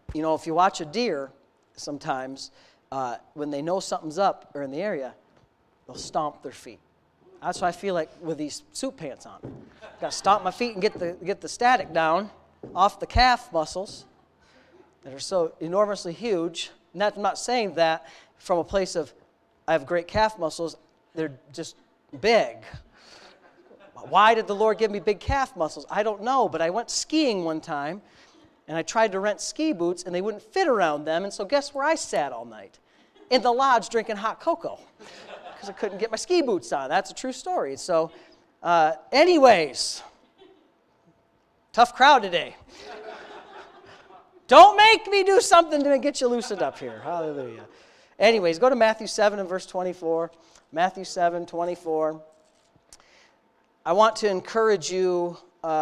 if you watch a deer, sometimes when they know something's up or in the area, they'll stomp their feet. That's what I feel like with these suit pants on. Got to stomp my feet and get the static down off the calf muscles that are so enormously huge. And I'm not saying that from a place of I have great calf muscles. They're just big. Why did the Lord give me big calf muscles? I don't know, but I went skiing one time, and I tried to rent ski boots, and they wouldn't fit around them, and so guess where I sat all night? In the lodge drinking hot cocoa, because I couldn't get my ski boots on. That's a true story. So, anyways, tough crowd today. Don't make me do something to get you loosened up here. Hallelujah. Anyways, go to Matthew 7 and verse 24. Matthew 7, 24. I want to encourage you,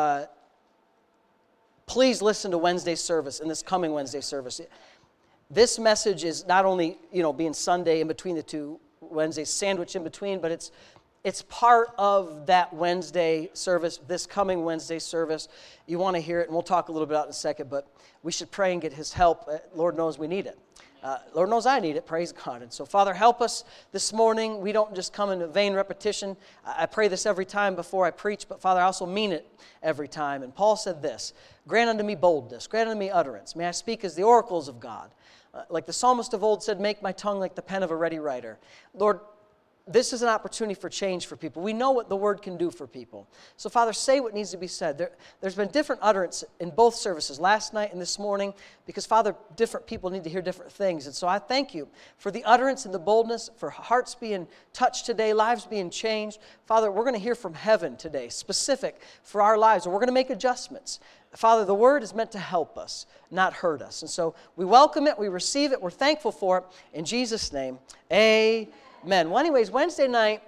please listen to Wednesday's service, and this coming Wednesday service. This message is not only, being Sunday in between the two Wednesdays, sandwich in between, but it's part of that Wednesday service, this coming Wednesday service. You want to hear it, and we'll talk a little bit about it in a second, but we should pray and get His help. Lord knows we need it. Lord knows I need it, praise God. And so, Father, help us this morning. We don't just come in a vain repetition. I pray this every time before I preach, but Father, I also mean it every time. And Paul said this, grant unto me boldness, grant unto me utterance. May I speak as the oracles of God. Like the psalmist of old said, make my tongue like the pen of a ready writer. Lord, this is an opportunity for change for people. We know what the Word can do for people. So, Father, say what needs to be said. There's been different utterance in both services, last night and this morning, because, Father, different people need to hear different things. And so I thank you for the utterance and the boldness, for hearts being touched today, lives being changed. Father, we're going to hear from heaven today, specific for our lives, and we're going to make adjustments. Father, the Word is meant to help us, not hurt us. And so we welcome it, we receive it, we're thankful for it. In Jesus' name, amen. Well, anyways, Wednesday night,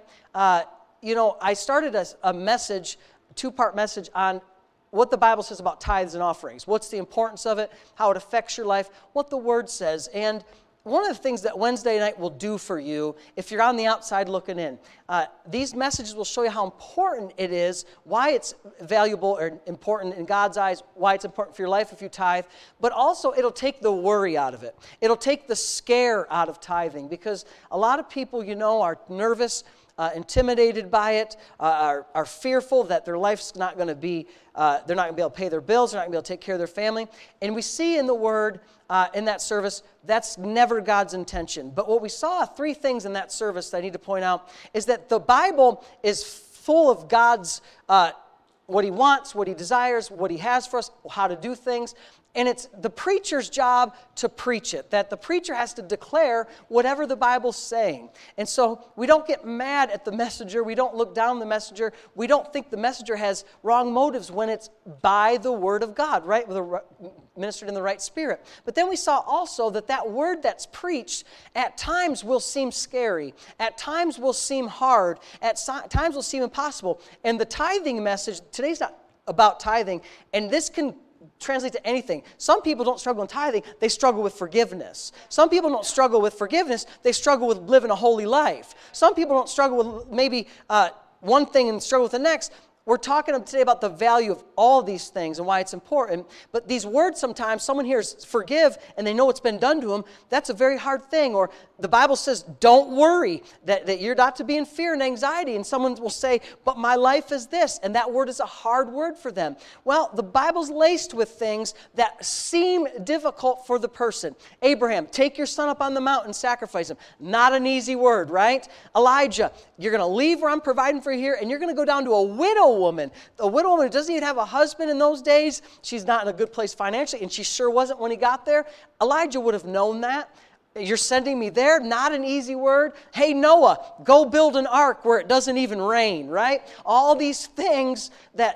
I started a message, a two-part message on what the Bible says about tithes and offerings. What's the importance of it, how it affects your life, what the Word says. And one of the things that Wednesday night will do for you, if you're on the outside looking in, these messages will show you how important it is, why it's valuable or important in God's eyes, why it's important for your life if you tithe, but also it'll take the worry out of it. It'll take the scare out of tithing, because a lot of people, are nervous, intimidated by it, are fearful that their life's not going to be, they're not going to be able to pay their bills, they're not going to be able to take care of their family. And we see in the Word, in that service, that's never God's intention. But what we saw, three things in that service that I need to point out, is that the Bible is full of God's, what He wants, what He desires, what He has for us, how to do things. And it's the preacher's job to preach it, that the preacher has to declare whatever the Bible's saying. And so we don't get mad at the messenger. We don't look down the messenger. We don't think the messenger has wrong motives when it's by the Word of God, right? Ministered in the right spirit. But then we saw also that word that's preached at times will seem scary. At times will seem hard. At times will seem impossible. And the tithing message, today's not about tithing, and this can translate to anything. Some people don't struggle in tithing, they struggle with forgiveness. Some people don't struggle with forgiveness, they struggle with living a holy life. Some people don't struggle with maybe one thing and struggle with the next. We're talking today about the value of all these things and why it's important. But these words sometimes, someone hears forgive and they know it's been done to them. That's a very hard thing. Or the Bible says, don't worry, that you're not to be in fear and anxiety. And someone will say, but my life is this. And that word is a hard word for them. Well, the Bible's laced with things that seem difficult for the person. Abraham, take your son up on the mountain and sacrifice him. Not an easy word, right? Elijah, you're going to leave where I'm providing for you here, and you're going to go down to a widow woman. A widow woman who doesn't even have a husband in those days. She's not in a good place financially, and she sure wasn't when he got there. Elijah would have known that. You're sending me there? Not an easy word. Hey, Noah, go build an ark where it doesn't even rain, right? All these things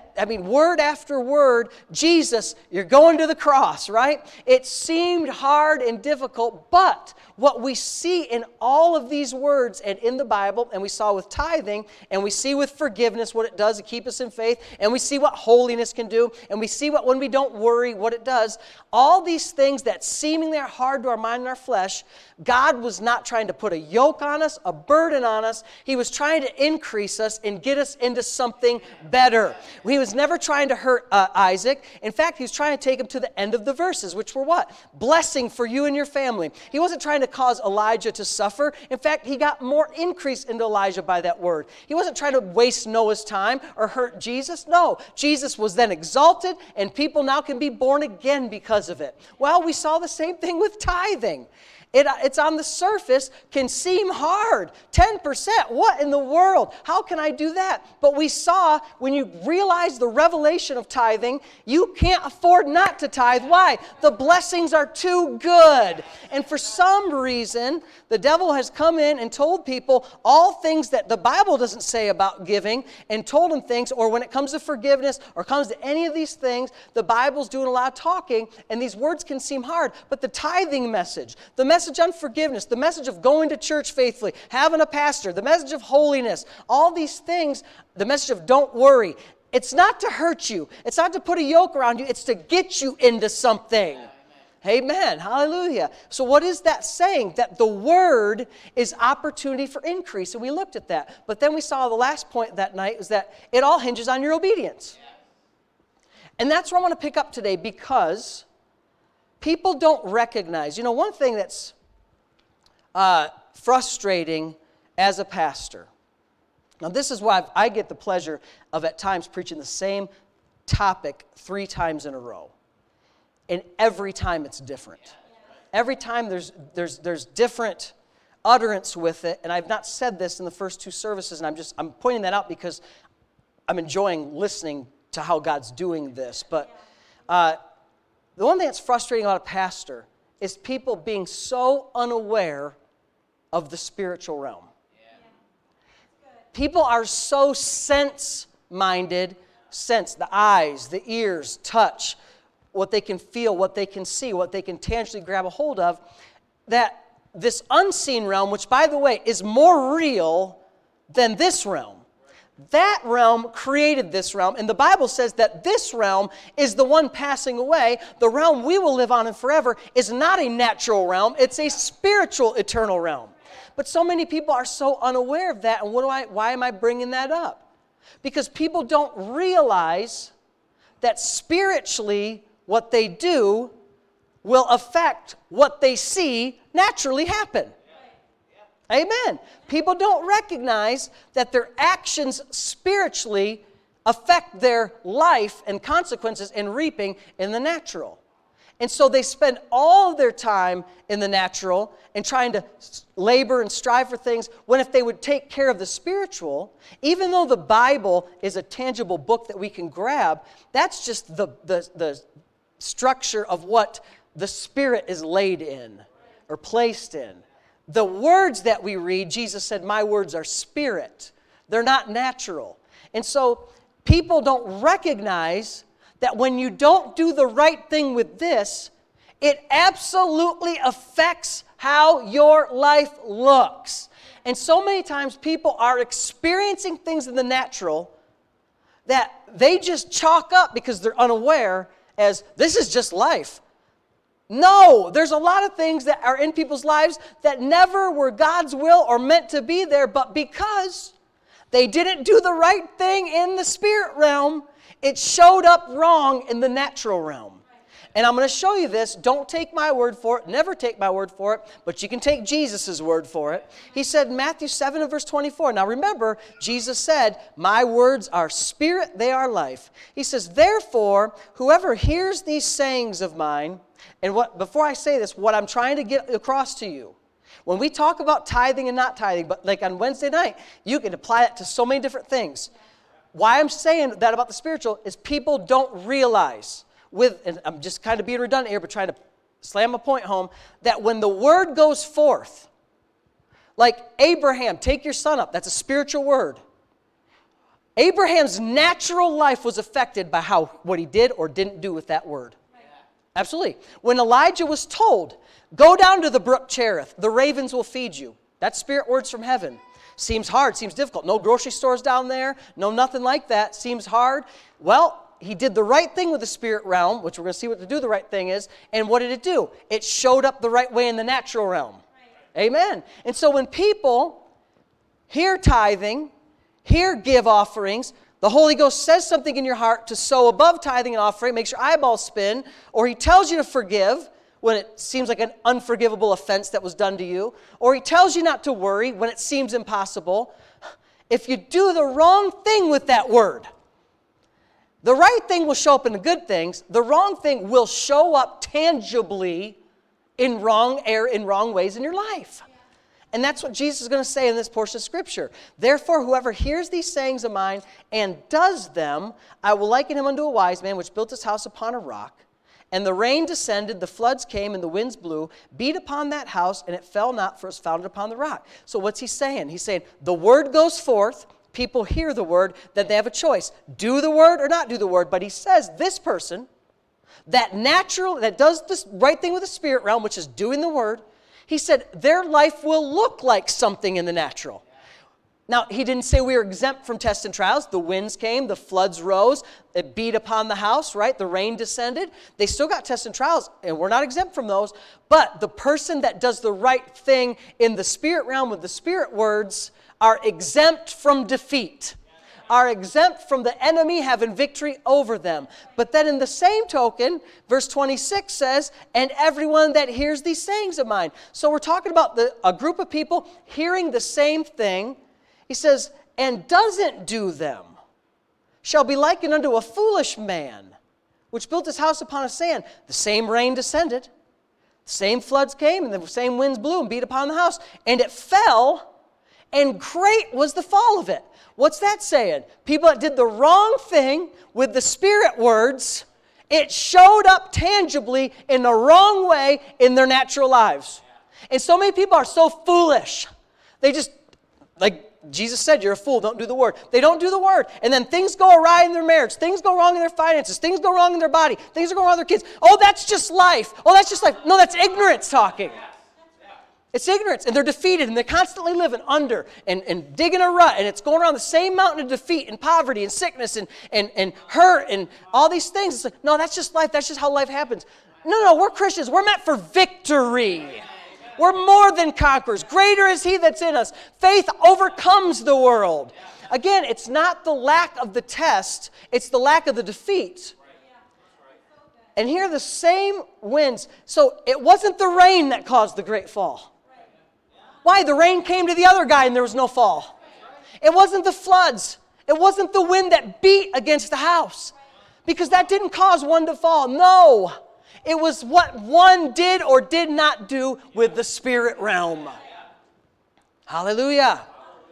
word after word. Jesus, you're going to the cross, right? It seemed hard and difficult, but what we see in all of these words and in the Bible, and we saw with tithing, and we see with forgiveness what it does to keep us in faith, and we see what holiness can do, and we see what when we don't worry, what it does. All these things that seemingly are hard to our mind and our flesh, flesh. God was not trying to put a yoke on us, a burden on us. He was trying to increase us and get us into something better. He was never trying to hurt Isaac. In fact, he was trying to take him to the end of the verses, which were what? Blessing for you and your family. He wasn't trying to cause Elijah to suffer. In fact, he got more increase into Elijah by that word. He wasn't trying to waste Noah's time or hurt Jesus. No, Jesus was then exalted, and people now can be born again because of it. Well, we saw the same thing with tithing. It's on the surface, can seem hard. 10%, what in the world? How can I do that? But we saw when you realize the revelation of tithing, you can't afford not to tithe. Why? The blessings are too good. And for some reason, the devil has come in and told people all things that the Bible doesn't say about giving, and told them things, or when it comes to forgiveness or comes to any of these things, the Bible's doing a lot of talking, and these words can seem hard. But the tithing message, the message on forgiveness, the message of going to church faithfully, having a pastor, the message of holiness, all these things, the message of don't worry. It's not to hurt you. It's not to put a yoke around you. It's to get you into something. Amen. Hallelujah. So what is that saying? That the word is opportunity for increase. And we looked at that. But then we saw the last point that night is that it all hinges on your obedience. And that's where I want to pick up today, because people don't recognize. You know, one thing that's frustrating as a pastor. Now, this is why I get the pleasure of at times preaching the same topic 3 times in a row. And every time it's different. Every time there's different utterance with it. And I've not said this in the first 2 services, and I'm pointing that out because I'm enjoying listening to how God's doing this. But the one thing that's frustrating about a pastor is people being so unaware of the spiritual realm. People are so sense-minded, the eyes, the ears, touch, what they can feel, what they can see, what they can tangibly grab a hold of, that this unseen realm, which, by the way, is more real than this realm. That realm created this realm, and the Bible says that this realm is the one passing away. The realm we will live on in forever is not a natural realm, it's a spiritual, eternal realm. But so many people are so unaware of that, and why am I bringing that up? Because people don't realize that spiritually, what they do will affect what they see naturally happen. Amen. People don't recognize that their actions spiritually affect their life and consequences in reaping in the natural. And so they spend all of their time in the natural and trying to labor and strive for things, when if they would take care of the spiritual, even though the Bible is a tangible book that we can grab, that's just the structure of what the Spirit is laid in or placed in. The words that we read, Jesus said, my words are spirit. They're not natural. And so people don't recognize that when you don't do the right thing with this, it absolutely affects how your life looks. And so many times people are experiencing things in the natural that they just chalk up because they're unaware as this is just life. No, there's a lot of things that are in people's lives that never were God's will or meant to be there, but because they didn't do the right thing in the spirit realm, it showed up wrong in the natural realm. And I'm going to show you this. Don't take my word for it. Never take my word for it. But you can take Jesus' word for it. He said in Matthew 7 and verse 24. Now remember, Jesus said, my words are spirit, they are life. He says, therefore, whoever hears these sayings of mine, and before I say this, what I'm trying to get across to you, when we talk about tithing and not tithing, but like on Wednesday night, you can apply it to so many different things. Why I'm saying that about the spiritual is people don't realize, and I'm just kind of being redundant here, but trying to slam a point home, that when the word goes forth, like Abraham, take your son up, that's a spiritual word. Abraham's natural life was affected by what he did or didn't do with that word. Absolutely. When Elijah was told, go down to the brook Cherith, the ravens will feed you. That's spirit words from heaven. Seems hard, seems difficult. No grocery stores down there, no nothing like that. Seems hard. Well, he did the right thing with the spirit realm, which we're going to see what to do the right thing is. And what did it do? It showed up the right way in the natural realm. Amen. And so when people hear tithing, hear give offerings, the Holy Ghost says something in your heart to sow above tithing and offering, makes your eyeballs spin, or He tells you to forgive when it seems like an unforgivable offense that was done to you, or He tells you not to worry when it seems impossible. If you do the wrong thing with that word, the right thing will show up in the good things. The wrong thing will show up tangibly in wrong ways in your life. And that's what Jesus is going to say in this portion of Scripture. Therefore, whoever hears these sayings of mine and does them, I will liken him unto a wise man which built his house upon a rock. And the rain descended, the floods came, and the winds blew, beat upon that house, and it fell not, for it was founded upon the rock. So what's he saying? He's saying, the word goes forth, people hear the word, that they have a choice. Do the word or not do the word. But he says this person, that does this right thing with the spirit realm, which is doing the word, he said their life will look like something in the natural. Now, he didn't say we were exempt from tests and trials. The winds came, the floods rose, it beat upon the house, right? The rain descended. They still got tests and trials, and we're not exempt from those. But the person that does the right thing in the spirit realm with the spirit words are exempt from defeat, are exempt from the enemy having victory over them. But then in the same token, verse 26 says, and everyone that hears these sayings of mine. So we're talking about a group of people hearing the same thing. He says, and doesn't do them shall be likened unto a foolish man, which built his house upon a sand. The same rain descended, the same floods came, and the same winds blew and beat upon the house. And it fell, and great was the fall of it. What's that saying? People that did the wrong thing with the spirit words, it showed up tangibly in the wrong way in their natural lives. And so many people are so foolish. They just, like Jesus said, you're a fool, don't do the word. They don't do the word. And then things go awry in their marriage. Things go wrong in their finances. Things go wrong in their body. Things are going wrong with their kids. Oh, that's just life. Oh, that's just life. No, that's ignorance talking. It's ignorance, and they're defeated, and they're constantly living under and digging a rut, and it's going around the same mountain of defeat and poverty and sickness and hurt and all these things. It's like, no, that's just life. That's just how life happens. No, we're Christians. We're meant for victory. We're more than conquerors. Greater is He that's in us. Faith overcomes the world. Again, it's not the lack of the test. It's the lack of the defeat. And here are the same winds. So it wasn't the rain that caused the great fall. Why? The rain came to the other guy and there was no fall. It wasn't the floods. It wasn't the wind that beat against the house. Because that didn't cause one to fall. No. It was what one did or did not do with the spirit realm. Hallelujah.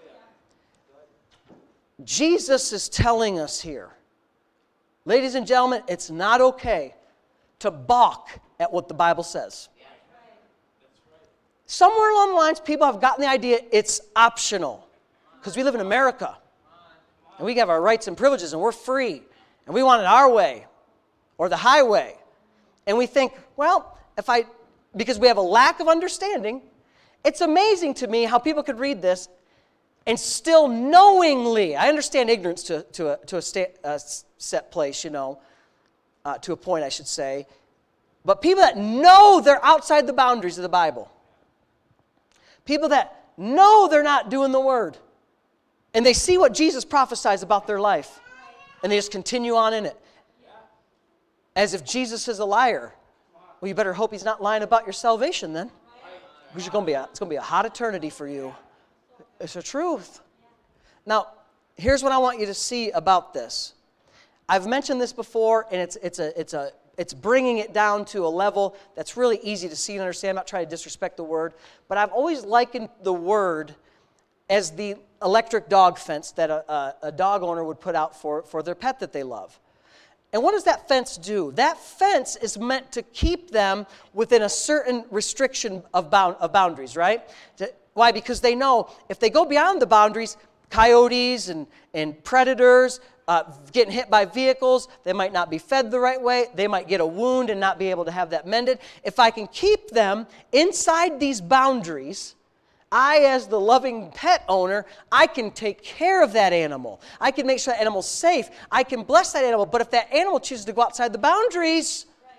Jesus is telling us here, ladies and gentlemen, it's not okay to balk at what the Bible says. Somewhere along the lines, people have gotten the idea it's optional. Because we live in America. And we have our rights and privileges and we're free. And we want it our way. Or the highway. And we think, well, because we have a lack of understanding, it's amazing to me how people could read this and still knowingly, I understand ignorance to a set place, to a point I should say, but people that know they're outside the boundaries of the Bible, people that know they're not doing the word, and they see what Jesus prophesies about their life, and they just continue on in it. As if Jesus is a liar. Well, you better hope He's not lying about your salvation then. Because it's going to be a hot eternity for you. It's the truth. Now, here's what I want you to see about this. I've mentioned this before, and it's bringing it down to a level that's really easy to see and understand. I'm not trying to disrespect the word, but I've always likened the word as the electric dog fence that a dog owner would put out for their pet that they love. And what does that fence do? That fence is meant to keep them within a certain restriction of boundaries, right? Why? Because they know if they go beyond the boundaries, coyotes and predators, getting hit by vehicles, they might not be fed the right way, they might get a wound and not be able to have that mended. If I can keep them inside these boundaries, I, as the loving pet owner, I can take care of that animal. I can make sure that animal's safe. I can bless that animal. But if that animal chooses to go outside the boundaries,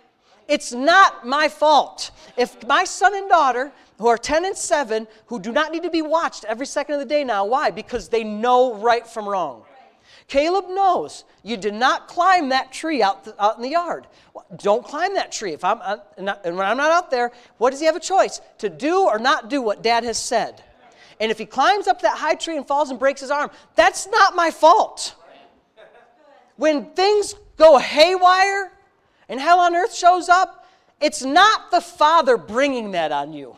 It's not my fault. If my son and daughter, who are 10 and 7, who do not need to be watched every second of the day now, why? Because they know right from wrong. Caleb knows you did not climb that tree out in the yard. Don't climb that tree. And when I'm not out there, what does he have a choice? To do or not do what Dad has said. And if he climbs up that high tree and falls and breaks his arm, that's not my fault. When things go haywire and hell on earth shows up, it's not the Father bringing that on you.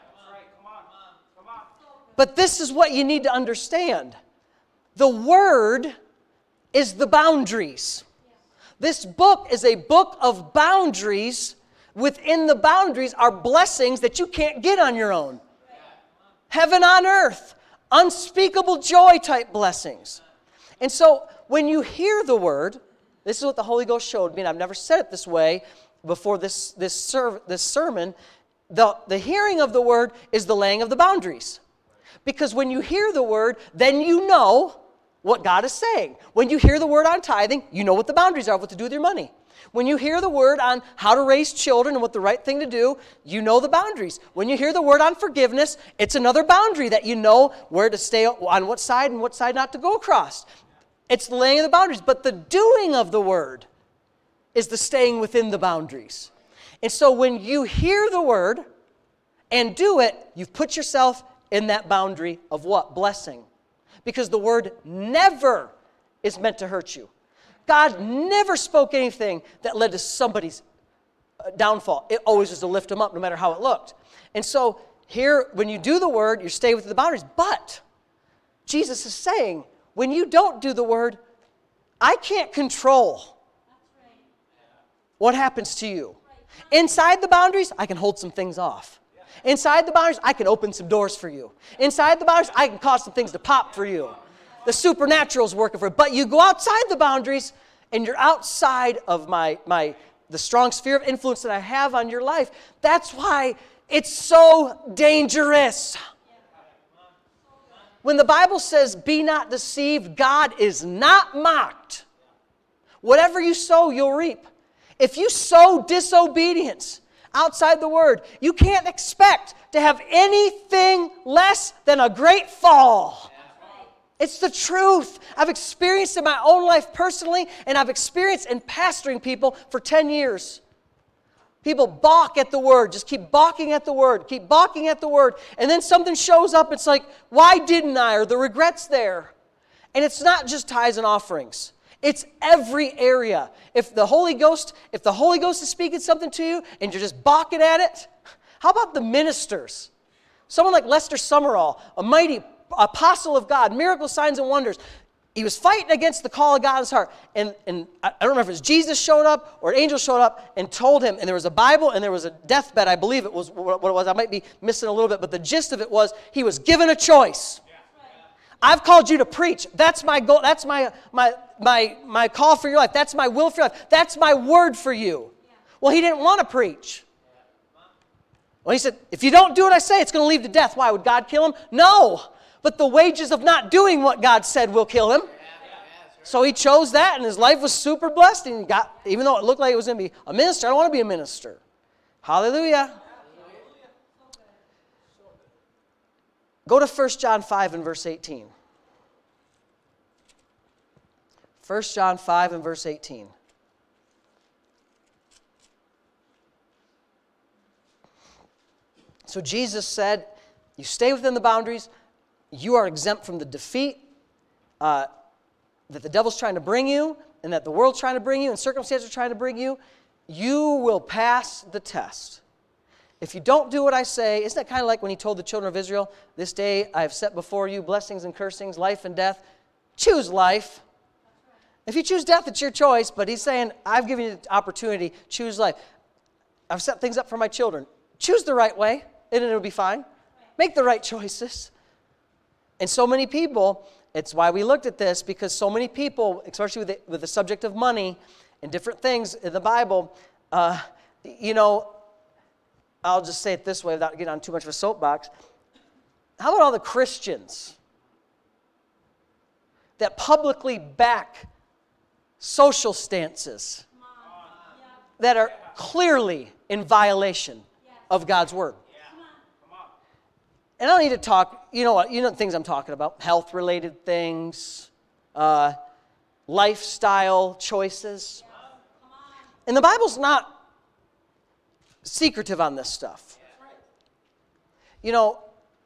But this is what you need to understand. The Word is the boundaries. This book is a book of boundaries. Within the boundaries are blessings that you can't get on your own. Heaven on earth, unspeakable joy type blessings. And so when you hear the Word, this is what the Holy Ghost showed me, and I've never said it this way before this sermon. The hearing of the Word is the laying of the boundaries. Because when you hear the Word, then you know what God is saying. When you hear the Word on tithing, you know what the boundaries are, what to do with your money. When you hear the Word on how to raise children and what the right thing to do, you know the boundaries. When you hear the Word on forgiveness, it's another boundary that you know where to stay on what side and what side not to go across. It's the laying of the boundaries. But the doing of the Word is the staying within the boundaries. And so when you hear the Word and do it, you've put yourself in that boundary of what? Blessing. Because the Word never is meant to hurt you. God never spoke anything that led to somebody's downfall. It always was to lift them up no matter how it looked. And so here, when you do the Word, you stay within the boundaries. But Jesus is saying, when you don't do the Word, I can't control what happens to you. Inside the boundaries, I can hold some things off. Inside the boundaries, I can open some doors for you. Inside the boundaries, I can cause some things to pop for you. The supernatural is working for you. But you go outside the boundaries, and you're outside of the strong sphere of influence that I have on your life. That's why it's so dangerous. When the Bible says, be not deceived, God is not mocked. Whatever you sow, you'll reap. If you sow disobedience outside the Word, you can't expect to have anything less than a great fall. It's the truth. I've experienced in my own life personally, and I've experienced in pastoring people for 10 years. People balk at the Word, just keep balking at the Word, keep balking at the Word, and then something shows up, it's like, why didn't I? Or the regret's there. And it's not just tithes and offerings. It's every area. If the Holy Ghost is speaking something to you and you're just balking at it, how about the ministers? Someone like Lester Summerall, a mighty apostle of God, miracle signs and wonders. He was fighting against the call of God in his heart. And I don't remember if it was Jesus showed up or an angel showed up and told him, and there was a Bible and there was a deathbed, I believe it was what it was. I might be missing a little bit, but the gist of it was he was given a choice. I've called you to preach. That's my goal. That's my call for your life. That's my will for your life. That's my word for you. Well, he didn't want to preach. Well, he said, if you don't do what I say, it's going to lead to death. Why? Would God kill him? No. But the wages of not doing what God said will kill him. So he chose that, and his life was super blessed. And he got, even though it looked like he was going to be a minister, I don't want to be a minister. Hallelujah. Go to 1 John 5 and verse 18. 1 John 5 and verse 18. So Jesus said, you stay within the boundaries, you are exempt from the defeat that the devil's trying to bring you and that the world's trying to bring you and circumstances are trying to bring you. You will pass the test. If you don't do what I say, isn't that kind of like when he told the children of Israel, this day I have set before you blessings and cursings, life and death. Choose life. If you choose death, it's your choice, but he's saying, I've given you the opportunity, choose life. I've set things up for my children. Choose the right way, and it'll be fine. Make the right choices. And so many people, it's why we looked at this, because so many people, especially with the subject of money and different things in the Bible, I'll just say it this way without getting on too much of a soapbox. How about all the Christians that publicly back social stances that are clearly in violation of God's word. And I don't need to talk, you know the things I'm talking about, health-related things, lifestyle choices. And the Bible's not secretive on this stuff. You know,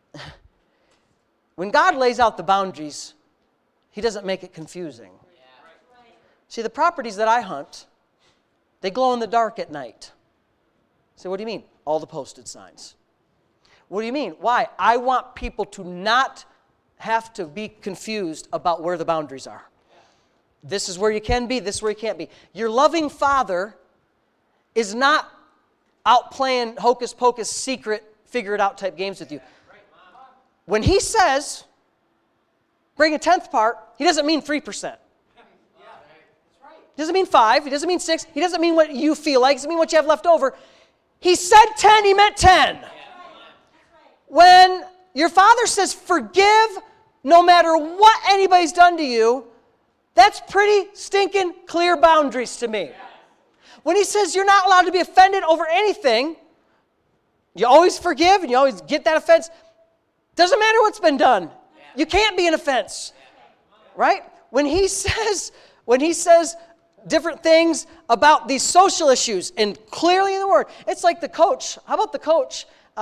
when God lays out the boundaries, He doesn't make it confusing. See, the properties that I hunt, they glow in the dark at night. So what do you mean? All the posted signs. What do you mean? Why? I want people to not have to be confused about where the boundaries are. This is where you can be, this is where you can't be. Your loving Father is not out playing hocus pocus, secret, figure it out type games with you. When He says, bring a 10th part, He doesn't mean 3%. He doesn't mean 5, He doesn't mean 6, He doesn't mean what you feel like, He doesn't mean what you have left over. He said 10, He meant 10. When your Father says forgive no matter what anybody's done to you, that's pretty stinking clear boundaries to me. When He says you're not allowed to be offended over anything, you always forgive and you always get that offense. Doesn't matter what's been done. You can't be an offense. Right? When He says different things about these social issues and clearly in the Word, it's like the coach. How about the coach?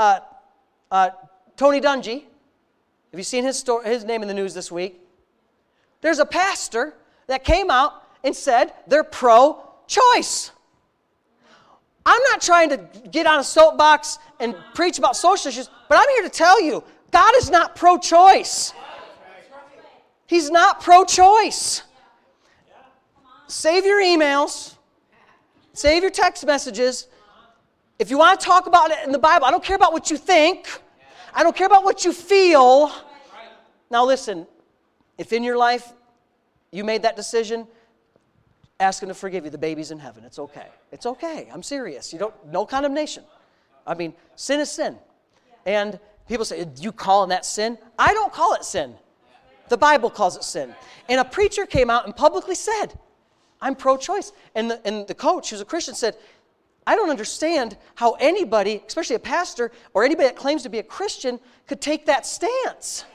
Tony Dungy. Have you seen his name in the news this week? There's a pastor that came out and said they're pro-choice. I'm not trying to get on a soapbox and preach about social issues, but I'm here to tell you, God is not pro-choice. He's not pro-choice. Save your emails. Save your text messages. If you want to talk about it in the Bible, I don't care about what you think. I don't care about what you feel. Now listen, if in your life you made that decision, ask Him to forgive you. The baby's in heaven. It's okay. It's okay. I'm serious. No condemnation. I mean, sin is sin. And people say, you calling that sin? I don't call it sin. The Bible calls it sin. And a preacher came out and publicly said, I'm pro-choice. And the coach, who's a Christian, said, I don't understand how anybody, especially a pastor or anybody that claims to be a Christian, could take that stance.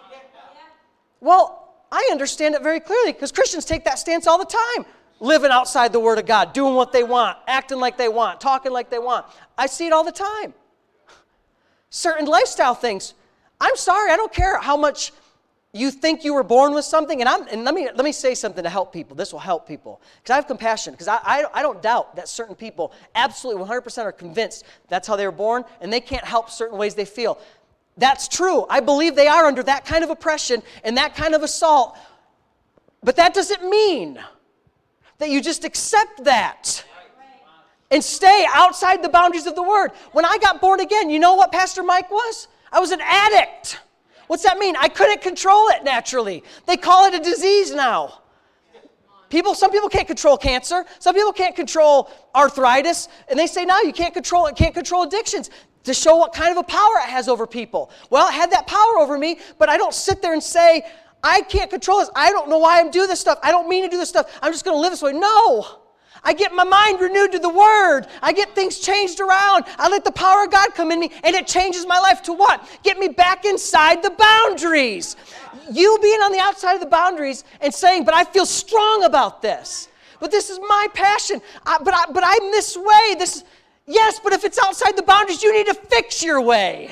Well, I understand it very clearly because Christians take that stance all the time. Living outside the Word of God, doing what they want, acting like they want, talking like they want. I see it all the time. Certain lifestyle things. I'm sorry, I don't care how much you think you were born with something, and let me say something to help people. This will help people. Because I have compassion. Because I don't doubt that certain people absolutely 100% are convinced that's how they were born, and they can't help certain ways they feel. That's true. I believe they are under that kind of oppression and that kind of assault. But that doesn't mean that you just accept that and stay outside the boundaries of the Word. When I got born again, you know what Pastor Mike was? I was an addict. What's that mean? I couldn't control it naturally. They call it a disease now. Some people can't control cancer. Some people can't control arthritis. And they say, no, you can't control it. Can't control addictions. To show what kind of a power it has over people. Well, it had that power over me, but I don't sit there and say, I can't control this. I don't know why I'm doing this stuff. I don't mean to do this stuff. I'm just going to live this way. No. I get my mind renewed to the Word. I get things changed around. I let the power of God come in me, and it changes my life to what? Get me back inside the boundaries. You being on the outside of the boundaries and saying, but I feel strong about this. But this is my passion. But I'm this way. Yes, but if it's outside the boundaries, you need to fix your way.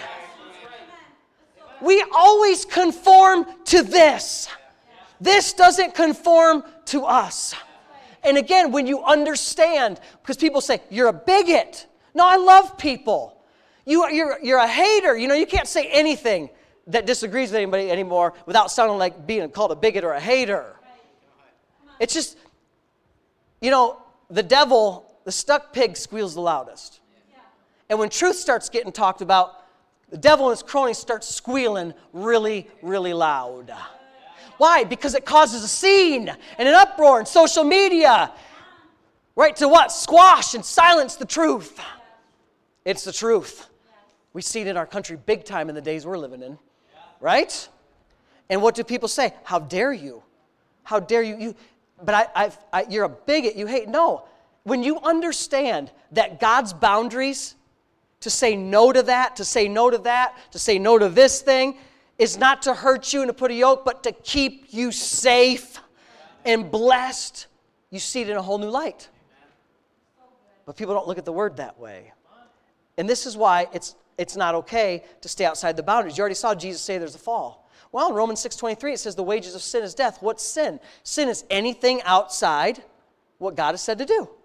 We always conform to this. This doesn't conform to us. And again, when you understand, because people say, you're a bigot. No, I love people. You're a hater. You can't say anything that disagrees with anybody anymore without sounding like being called a bigot or a hater. It's just, the devil, the stuck pig squeals the loudest. And when truth starts getting talked about, the devil and his cronies start squealing really, really loud. Why? Because it causes a scene and an uproar in social media. Right? To what? Squash and silence the truth. It's the truth. We see it in our country big time in the days we're living in. Right? And what do people say? How dare you? How dare you? But you're a bigot. You hate. No. when you understand that God's boundaries, to say no to that, to say no to that, to say no to this thing, is not to hurt you and to put a yoke, but to keep you safe and blessed, you see it in a whole new light. But people don't look at the word that way. And this is why it's not okay to stay outside the boundaries. You already saw Jesus say there's a fall. Well, in Romans 6:23, it says the wages of sin is death. What's sin? Sin is anything outside what God has said to do.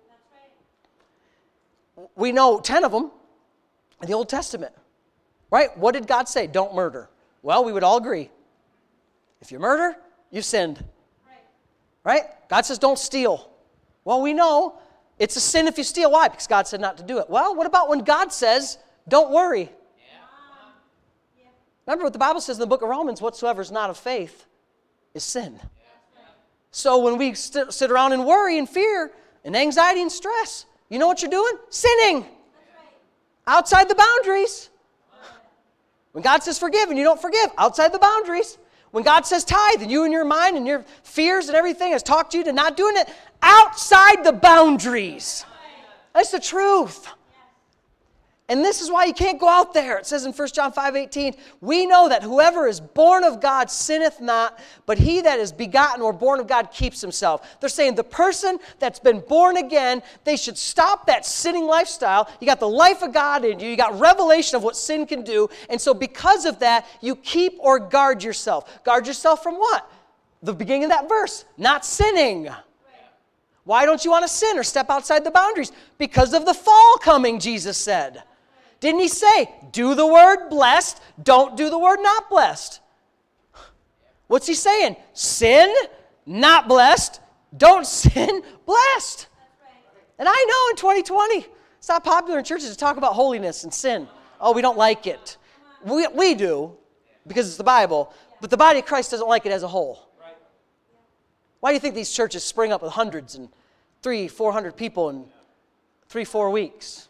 We know 10 of them in the Old Testament, right? What did God say? Don't murder. Well, we would all agree. If you murder, you've sinned. Right? God says don't steal. Well, we know it's a sin if you steal. Why? Because God said not to do it. Well, what about when God says don't worry? Remember what the Bible says in the book of Romans, whatsoever is not of faith is sin. So when we sit around and worry and fear and anxiety and stress, you know what you're doing? Sinning. Outside the boundaries. When God says forgive and you don't forgive, outside the boundaries. When God says tithe and you and your mind and your fears and everything has talked you to not doing it, outside the boundaries. That's the truth. And this is why you can't go out there. It says in 1 John 5:18, we know that whoever is born of God sinneth not, but he that is begotten or born of God keeps himself. They're saying the person that's been born again, they should stop that sinning lifestyle. You got the life of God in you. You got revelation of what sin can do. And so because of that, you keep or guard yourself. Guard yourself from what? The beginning of that verse, not sinning. Why don't you want to sin or step outside the boundaries? Because of the fall coming, Jesus said. Didn't he say, do the word blessed, don't do the word not blessed? What's he saying? Sin, not blessed, don't sin, blessed. And I know in 2020, it's not popular in churches to talk about holiness and sin. Oh, we don't like it. We do, because it's the Bible, but the body of Christ doesn't like it as a whole. Why do you think these churches spring up with hundreds and 300-400 people in 3-4 weeks?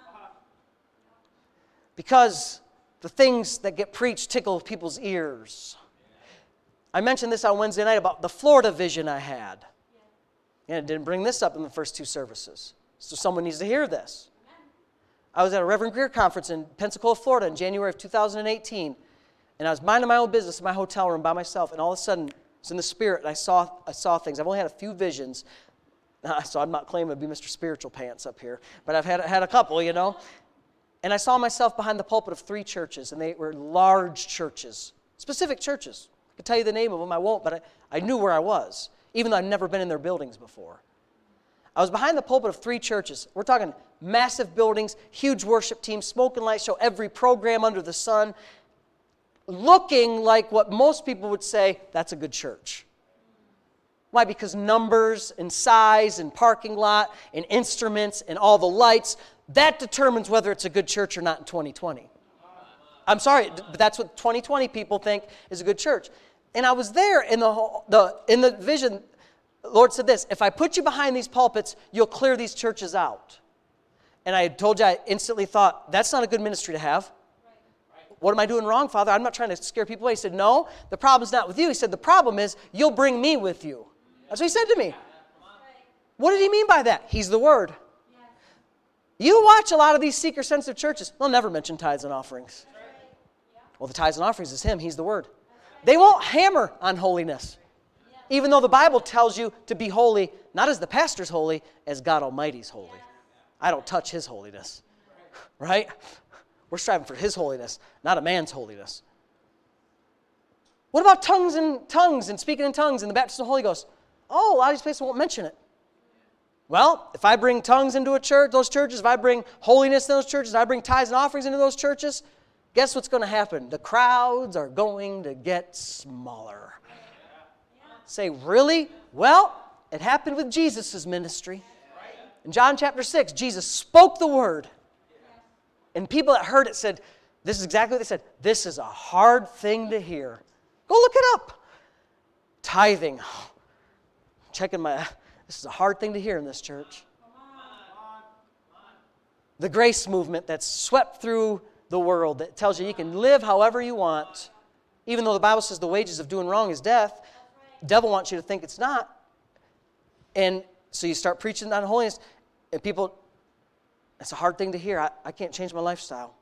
Because the things that get preached tickle people's ears. I mentioned this on Wednesday night about the Florida vision I had. And it didn't bring this up in the first 2 services. So someone needs to hear this. I was at a Reverend Greer conference in Pensacola, Florida in January of 2018. And I was minding my own business in my hotel room by myself. And all of a sudden, it's in the spirit, and I saw things. I've only had a few visions. So I'm not claiming to be Mr. Spiritual Pants up here. But I've had a couple, you know. And I saw myself behind the pulpit of 3 churches, and they were large churches, specific churches. I could tell you the name of them, I won't, but I knew where I was, even though I'd never been in their buildings before. I was behind the pulpit of 3 churches. We're talking massive buildings, huge worship teams, smoke and light show, every program under the sun, looking like what most people would say, that's a good church. Why? Because numbers and size and parking lot and instruments and all the lights, that determines whether it's a good church or not in 2020. I'm sorry, but that's what 2020 people think is a good church. And I was there in the vision. The Lord said this, if I put you behind these pulpits, you'll clear these churches out. And I told you, I instantly thought, that's not a good ministry to have. What am I doing wrong, Father? I'm not trying to scare people away. He said, no, the problem's not with you. He said, the problem is you'll bring me with you. That's what he said to me. What did he mean by that? He's the Word. You watch a lot of these seeker-sensitive churches, they'll never mention tithes and offerings. Well, the tithes and offerings is Him. He's the Word. They won't hammer on holiness, even though the Bible tells you to be holy, not as the pastor's holy, as God Almighty's holy. I don't touch His holiness, right? We're striving for His holiness, not a man's holiness. What about tongues and speaking in tongues and the baptism of the Holy Ghost? Oh, a lot of these places won't mention it. Well, if I bring tongues into those churches, if I bring holiness in those churches, if I bring tithes and offerings into those churches, guess what's going to happen? The crowds are going to get smaller. Say, really? Well, it happened with Jesus' ministry. In John chapter 6, Jesus spoke the word. And people that heard it said, this is exactly what they said, this is a hard thing to hear. Go look it up. Tithing. This is a hard thing to hear in this church. The grace movement that's swept through the world that tells you can live however you want, even though the Bible says the wages of doing wrong is death. The devil wants you to think it's not. And so you start preaching on holiness. And people, it's a hard thing to hear. I can't change my lifestyle.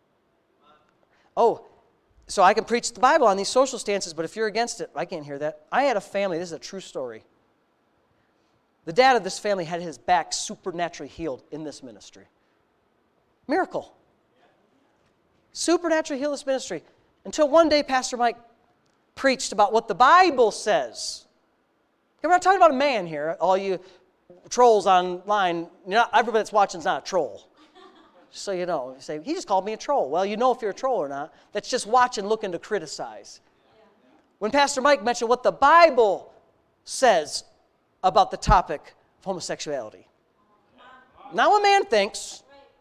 Oh, so I can preach the Bible on these social stances, but if you're against it, I can't hear that. I had a family, this is a true story. The dad of this family had his back supernaturally healed in this ministry. Miracle. Supernaturally healed this ministry. Until one day, Pastor Mike preached about what the Bible says. We're not talking about a man here. All you trolls online, everybody that's watching is not a troll. So you know, you say, he just called me a troll. Well, you know if you're a troll or not. That's just watching, looking to criticize. When Pastor Mike mentioned what the Bible says about the topic of homosexuality. Not what man thinks.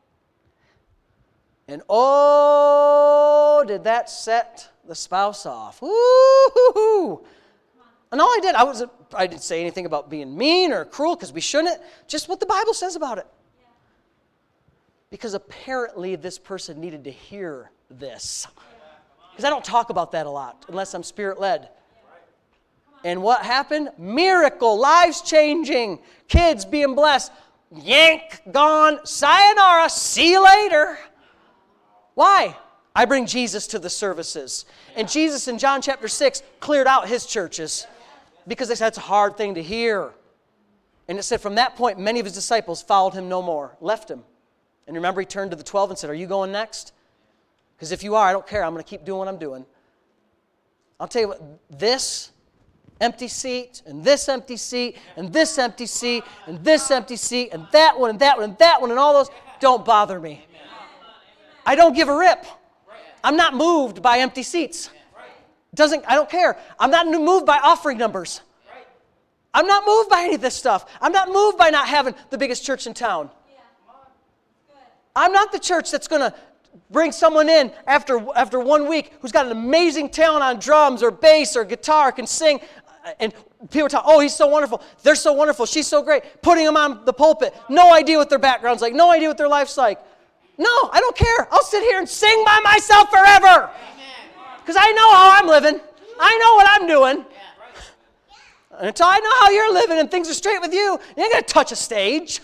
And oh, did that set the spouse off. Woo-hoo-hoo. And all I did, I didn't say anything about being mean or cruel, because we shouldn't. Just what the Bible says about it. Because apparently this person needed to hear this. Because I don't talk about that a lot, unless I'm Spirit-led. And what happened? Miracle, lives changing, kids being blessed. Yank, gone, sayonara, see you later. Why? I bring Jesus to the services. And Jesus in John chapter 6 cleared out his churches because they said it's a hard thing to hear. And it said from that point, many of his disciples followed him no more, left him. And remember, he turned to the 12 and said, are you going next? Because if you are, I don't care. I'm going to keep doing what I'm doing. I'll tell you what, this empty seat, and this empty seat, and this empty seat, and this empty seat, and that one, and that one, and that one, and all those, don't bother me. I don't give a rip. I'm not moved by empty seats. I don't care. I'm not moved by offering numbers. I'm not moved by any of this stuff. I'm not moved by not having the biggest church in town. I'm not the church that's going to bring someone in after 1 week who's got an amazing talent on drums or bass or guitar, can sing, and people talk, oh, he's so wonderful. They're so wonderful. She's so great. Putting them on the pulpit. No idea what their background's like. No idea what their life's like. No, I don't care. I'll sit here and sing by myself forever. Because I know how I'm living. I know what I'm doing. And until I know how you're living and things are straight with you, you ain't going to touch a stage.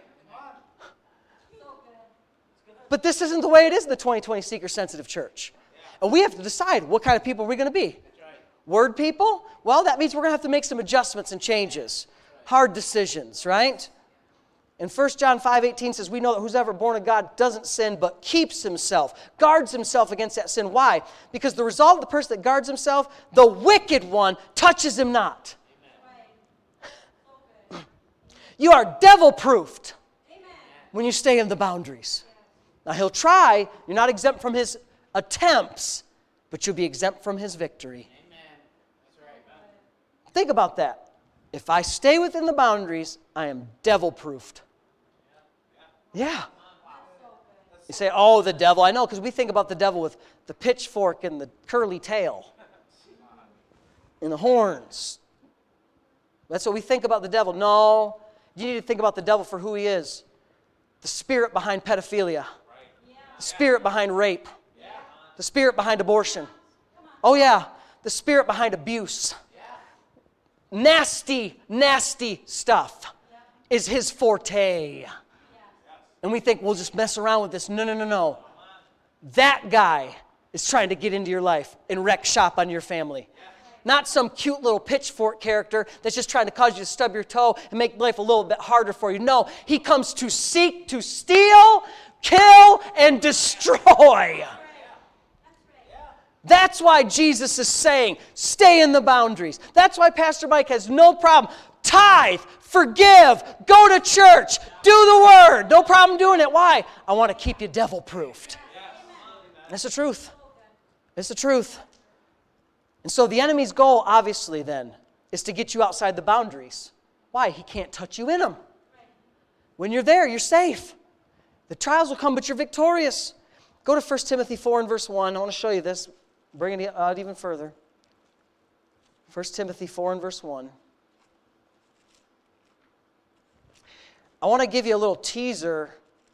But this isn't the way it is in the 2020 seeker-sensitive church. And we have to decide what kind of people we're going to be. Word people? Well, that means we're going to have to make some adjustments and changes. Hard decisions, right? And 1 John 5:18 says, we know that who's ever born of God doesn't sin, but keeps himself, guards himself against that sin. Why? Because the result of the person that guards himself, the wicked one, touches him not. You are devil-proofed when you stay in the boundaries. Now, he'll try. You're not exempt from his attempts, but you'll be exempt from his victory. Amen. That's right. Think about that. If I stay within the boundaries, I am devil-proofed. Yeah. You say, oh, the devil. I know, because we think about the devil with the pitchfork and the curly tail and the horns. That's what we think about the devil. No, you need to think about the devil for who he is. The spirit behind pedophilia. The spirit behind rape. The spirit behind abortion. Oh yeah, the spirit behind abuse. Nasty, nasty stuff is his forte. And we think we'll just mess around with this. No. That guy is trying to get into your life and wreck shop on your family. Not some cute little pitchfork character that's just trying to cause you to stub your toe and make life a little bit harder for you. No, he comes to seek, to steal, kill, and destroy. That's why Jesus is saying, stay in the boundaries. That's why Pastor Mike has no problem. Tithe, forgive, go to church, do the word. No problem doing it. Why? I want to keep you devil-proofed. That's the truth. It's the truth. And so the enemy's goal, obviously, then, is to get you outside the boundaries. Why? He can't touch you in them. When you're there, you're safe. The trials will come, but you're victorious. Go to 1 Timothy 4 and verse 1. I want to show you this, bring it out even further. 1 Timothy 4 and verse 1. I want to give you a little teaser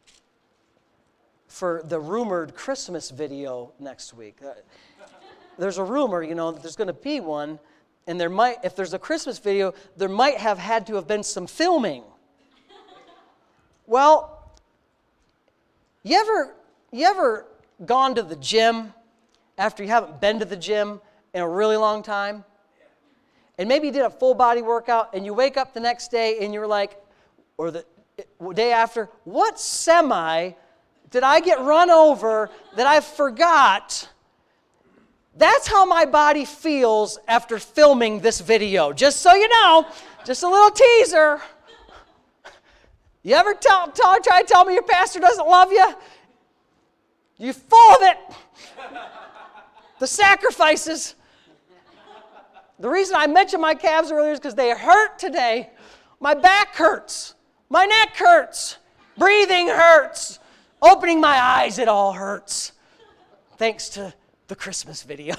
for the rumored Christmas video next week. There's a rumor, that there's going to be one, and if there's a Christmas video, there might have had to have been some filming. Well, you ever gone to the gym after you haven't been to the gym in a really long time? And maybe you did a full body workout and you wake up the next day and you're like, or the day after, what semi did I get run over that I forgot? That's how my body feels after filming this video. Just so you know, just a little teaser. You ever try to tell me your pastor doesn't love you? You're full of it. The sacrifices. The reason I mentioned my calves earlier is because they hurt today. My back hurts. My neck hurts. Breathing hurts. Opening my eyes, it all hurts. Thanks to the Christmas video.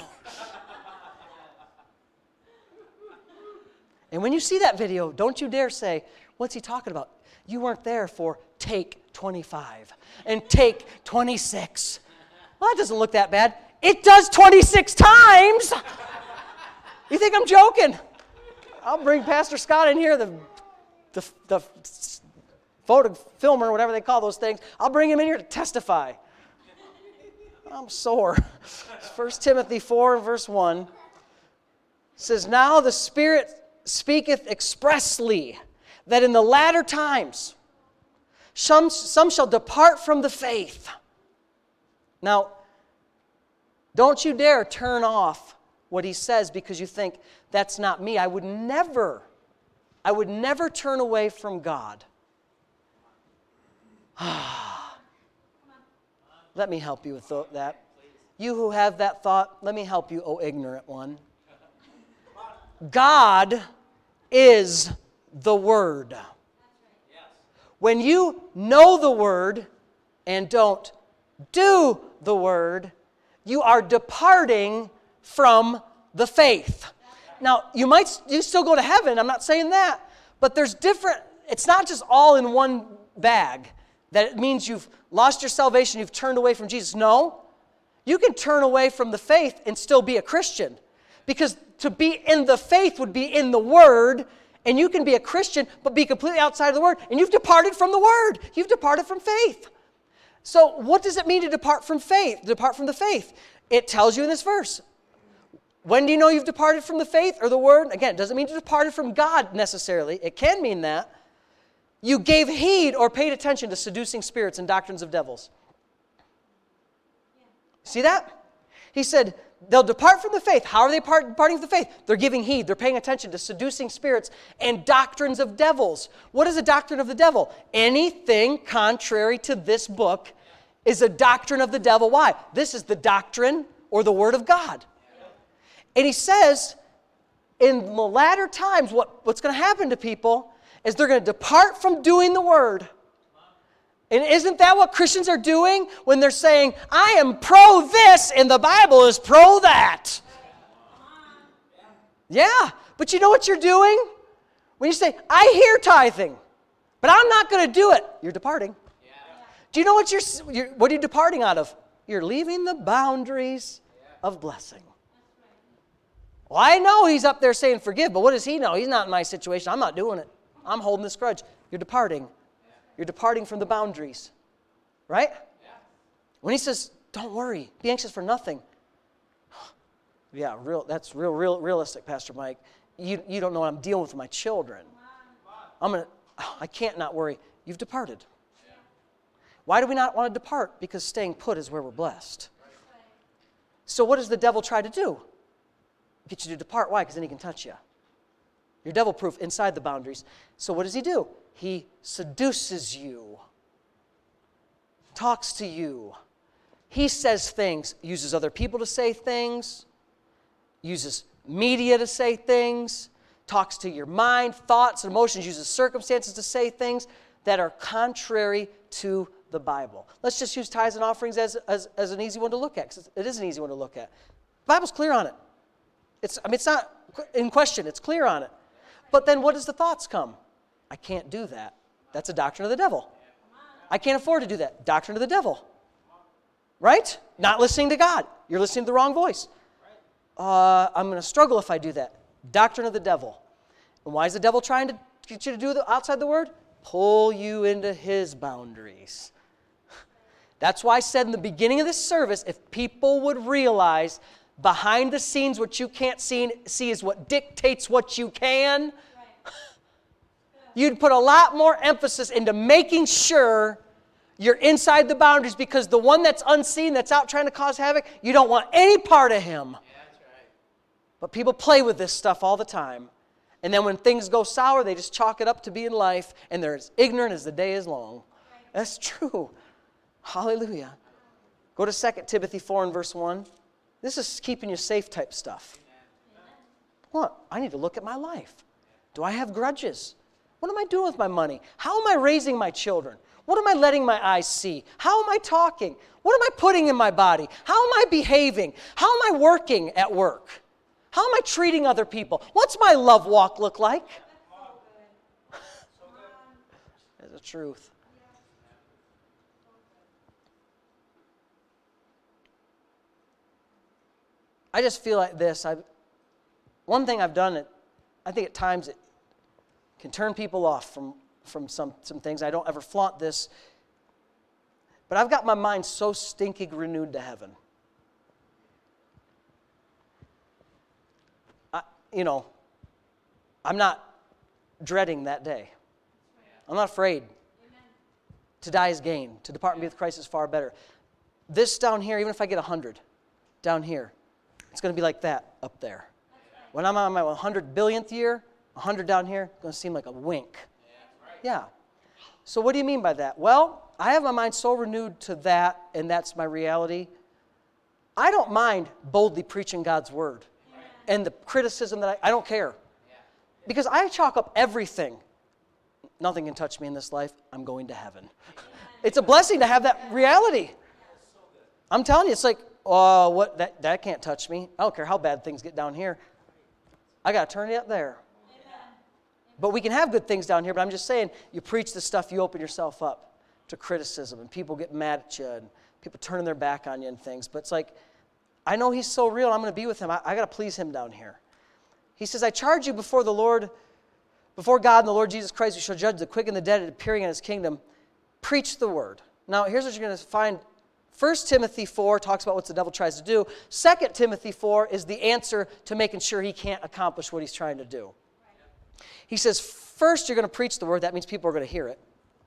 And when you see that video, don't you dare say, what's he talking about? You weren't there for take 25 and take 26. Well, that doesn't look that bad. It does 26 times. You think I'm joking? I'll bring Pastor Scott in here, the photo filmer, whatever they call those things. I'll bring him in here to testify. I'm sore. 1 Timothy 4 verse 1 says, now the Spirit speaketh expressly that in the latter times some shall depart from the faith. Now, don't you dare turn off what he says because you think, that's not me. I would never turn away from God. Let me help you with that. You who have that thought, let me help you, O ignorant one. God is the Word. When you know the Word and don't do the Word, you are departing from the faith. Now, you still go to heaven, I'm not saying that, but there's different, it's not just all in one bag, that it means you've lost your salvation, you've turned away from Jesus. No, you can turn away from the faith and still be a Christian, because to be in the faith would be in the Word, and you can be a Christian but be completely outside of the Word, and you've departed from the Word. You've departed from faith. So what does it mean to depart from faith? Depart from the faith. It tells you in this verse. When do you know you've departed from the faith or the Word? Again, it doesn't mean you departed from God necessarily. It can mean that. You gave heed or paid attention to seducing spirits and doctrines of devils. See that? He said, they'll depart from the faith. How are they departing from the faith? They're giving heed. They're paying attention to seducing spirits and doctrines of devils. What is a doctrine of the devil? Anything contrary to this book is a doctrine of the devil. Why? This is the doctrine or the Word of God. And he says, in the latter times, what's going to happen to people is they're going to depart from doing the Word. And isn't that what Christians are doing when they're saying, I am pro this and the Bible is pro that? Yeah, but you know what you're doing? When you say, I hear tithing, but I'm not going to do it, you're departing. Do you know what what are you departing out of? You're leaving the boundaries of blessing. Well, I know he's up there saying forgive, but what does he know? He's not in my situation. I'm not doing it. I'm holding this grudge. You're departing. You're departing from the boundaries. Right? When he says, don't worry, be anxious for nothing. Yeah, that's realistic, Pastor Mike. You don't know what I'm dealing with my children. I can't not worry. You've departed. Why do we not want to depart? Because staying put is where we're blessed. So what does the devil try to do? Get you to depart. Why? Because then he can touch you. You're devil-proof inside the boundaries. So what does he do? He seduces you, talks to you. He says things, uses other people to say things, uses media to say things, talks to your mind, thoughts, and emotions, uses circumstances to say things that are contrary to the Bible. Let's just use tithes and offerings as an easy one to look at, because it is an easy one to look at. The Bible's clear on it. It's not in question. It's clear on it. But then what does the thoughts come? I can't do that. That's a doctrine of the devil. I can't afford to do that. Doctrine of the devil. Right? Not listening to God. You're listening to the wrong voice. I'm going to struggle if I do that. Doctrine of the devil. And why is the devil trying to get you to do outside the Word? pull you into His boundaries. That's why I said in the beginning of this service, if people would realize behind the scenes what you can't see is what dictates what you can, you'd put a lot more emphasis into making sure you're inside the boundaries, because the one that's unseen, that's out trying to cause havoc, you don't want any part of him. Yeah, that's right. But people play with this stuff all the time. And then when things go sour, they just chalk it up to being life, and they're as ignorant as the day is long. That's true. Hallelujah. Go to 2 Timothy 4 and verse 1. This is keeping you safe type stuff. What? I need to look at my life. Do I have grudges? What am I doing with my money? How am I raising my children? What am I letting my eyes see? How am I talking? What am I putting in my body? How am I behaving? How am I working at work? How am I treating other people? What's my love walk look like? That's the truth. I just feel like this. One thing I've done, I think at times it can turn people off from some things. I don't ever flaunt this. But I've got my mind so stinking renewed to heaven. I'm not dreading that day. I'm not afraid. To die is gain. To depart and be with Christ is far better. This down here, even if I get 100 down here, it's going to be like that up there. When I'm on my 100 billionth year, 100 down here, it's going to seem like a wink. Yeah. So what do you mean by that? Well, I have my mind so renewed to that, and that's my reality. I don't mind boldly preaching God's word. And the criticism that I don't care. Because I chalk up everything. Nothing can touch me in this life. I'm going to heaven. It's a blessing to have that reality. I'm telling you, it's like, oh, what? That can't touch me. I don't care how bad things get down here. I got to turn it up there. But we can have good things down here, but I'm just saying, you preach the stuff, you open yourself up to criticism, and people get mad at you, and people turning their back on you and things. But it's like, I know He's so real, I'm going to be with Him. I got to please Him down here. He says, I charge you before the Lord, before God and the Lord Jesus Christ, who shall judge the quick and the dead at appearing in His kingdom. Preach the word. Now, here's what you're going to find. 1 Timothy 4 talks about what the devil tries to do. 2 Timothy 4 is the answer to making sure he can't accomplish what he's trying to do. He says, first you're going to preach the word. That means people are going to hear it.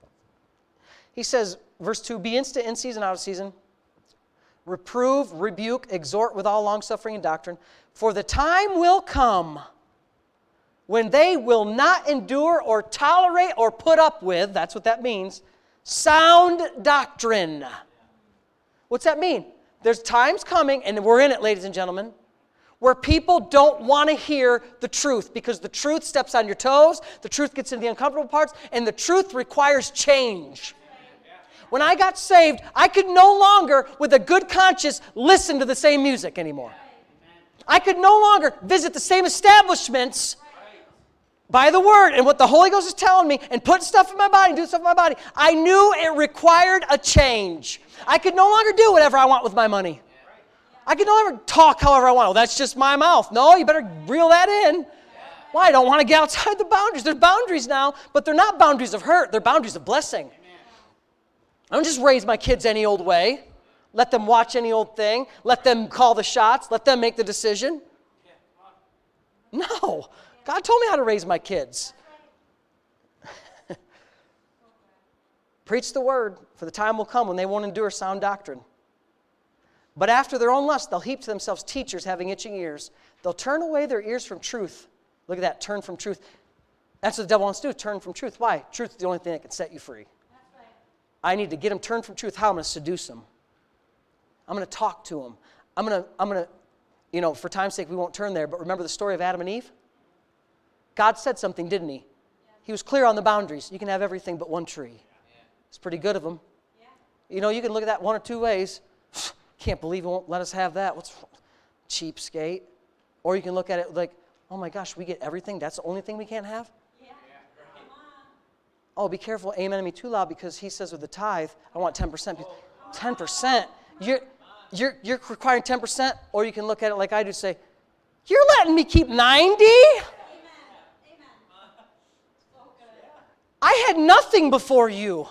He says, verse 2, be instant in season, out of season. Reprove, rebuke, exhort with all longsuffering and doctrine. For the time will come when they will not endure or tolerate or put up with, that's what that means, sound doctrine. What's that mean? There's times coming, and we're in it, ladies and gentlemen, where people don't want to hear the truth because the truth steps on your toes, the truth gets into the uncomfortable parts, and the truth requires change. When I got saved, I could no longer, with a good conscience, listen to the same music anymore. I could no longer visit the same establishments by the Word and what the Holy Ghost is telling me and put stuff in my body and do stuff in my body. I knew it required a change. I could no longer do whatever I want with my money. I could no longer talk however I want. Well, that's just my mouth. No, you better reel that in. Why? I don't want to get outside the boundaries. There's boundaries now, but they're not boundaries of hurt. They're boundaries of blessing. I don't just raise my kids any old way. Let them watch any old thing. Let them call the shots. Let them make the decision. No. God told me how to raise my kids. Preach the word, for the time will come when they won't endure sound doctrine. But after their own lust, they'll heap to themselves teachers having itching ears. They'll turn away their ears from truth. Look at that, turn from truth. That's what the devil wants to do, turn from truth. Why? Truth is the only thing that can set you free. I need to get them turned from truth. How? I'm going to seduce them. I'm going to talk to them. I'm going to, for time's sake, we won't turn there, but remember the story of Adam and Eve? God said something, didn't He? He was clear on the boundaries. You can have everything but one tree. It's pretty good of Him. You can look at that one or two ways. Can't believe He won't let us have that. What's cheapskate? Or you can look at it like, oh my gosh, we get everything? That's the only thing we can't have? Oh, be careful, amen me too loud, because He says with the tithe, I want 10%. 10%? You're requiring 10%? Or you can look at it like I do, say, you're letting me keep 90? I had nothing before you.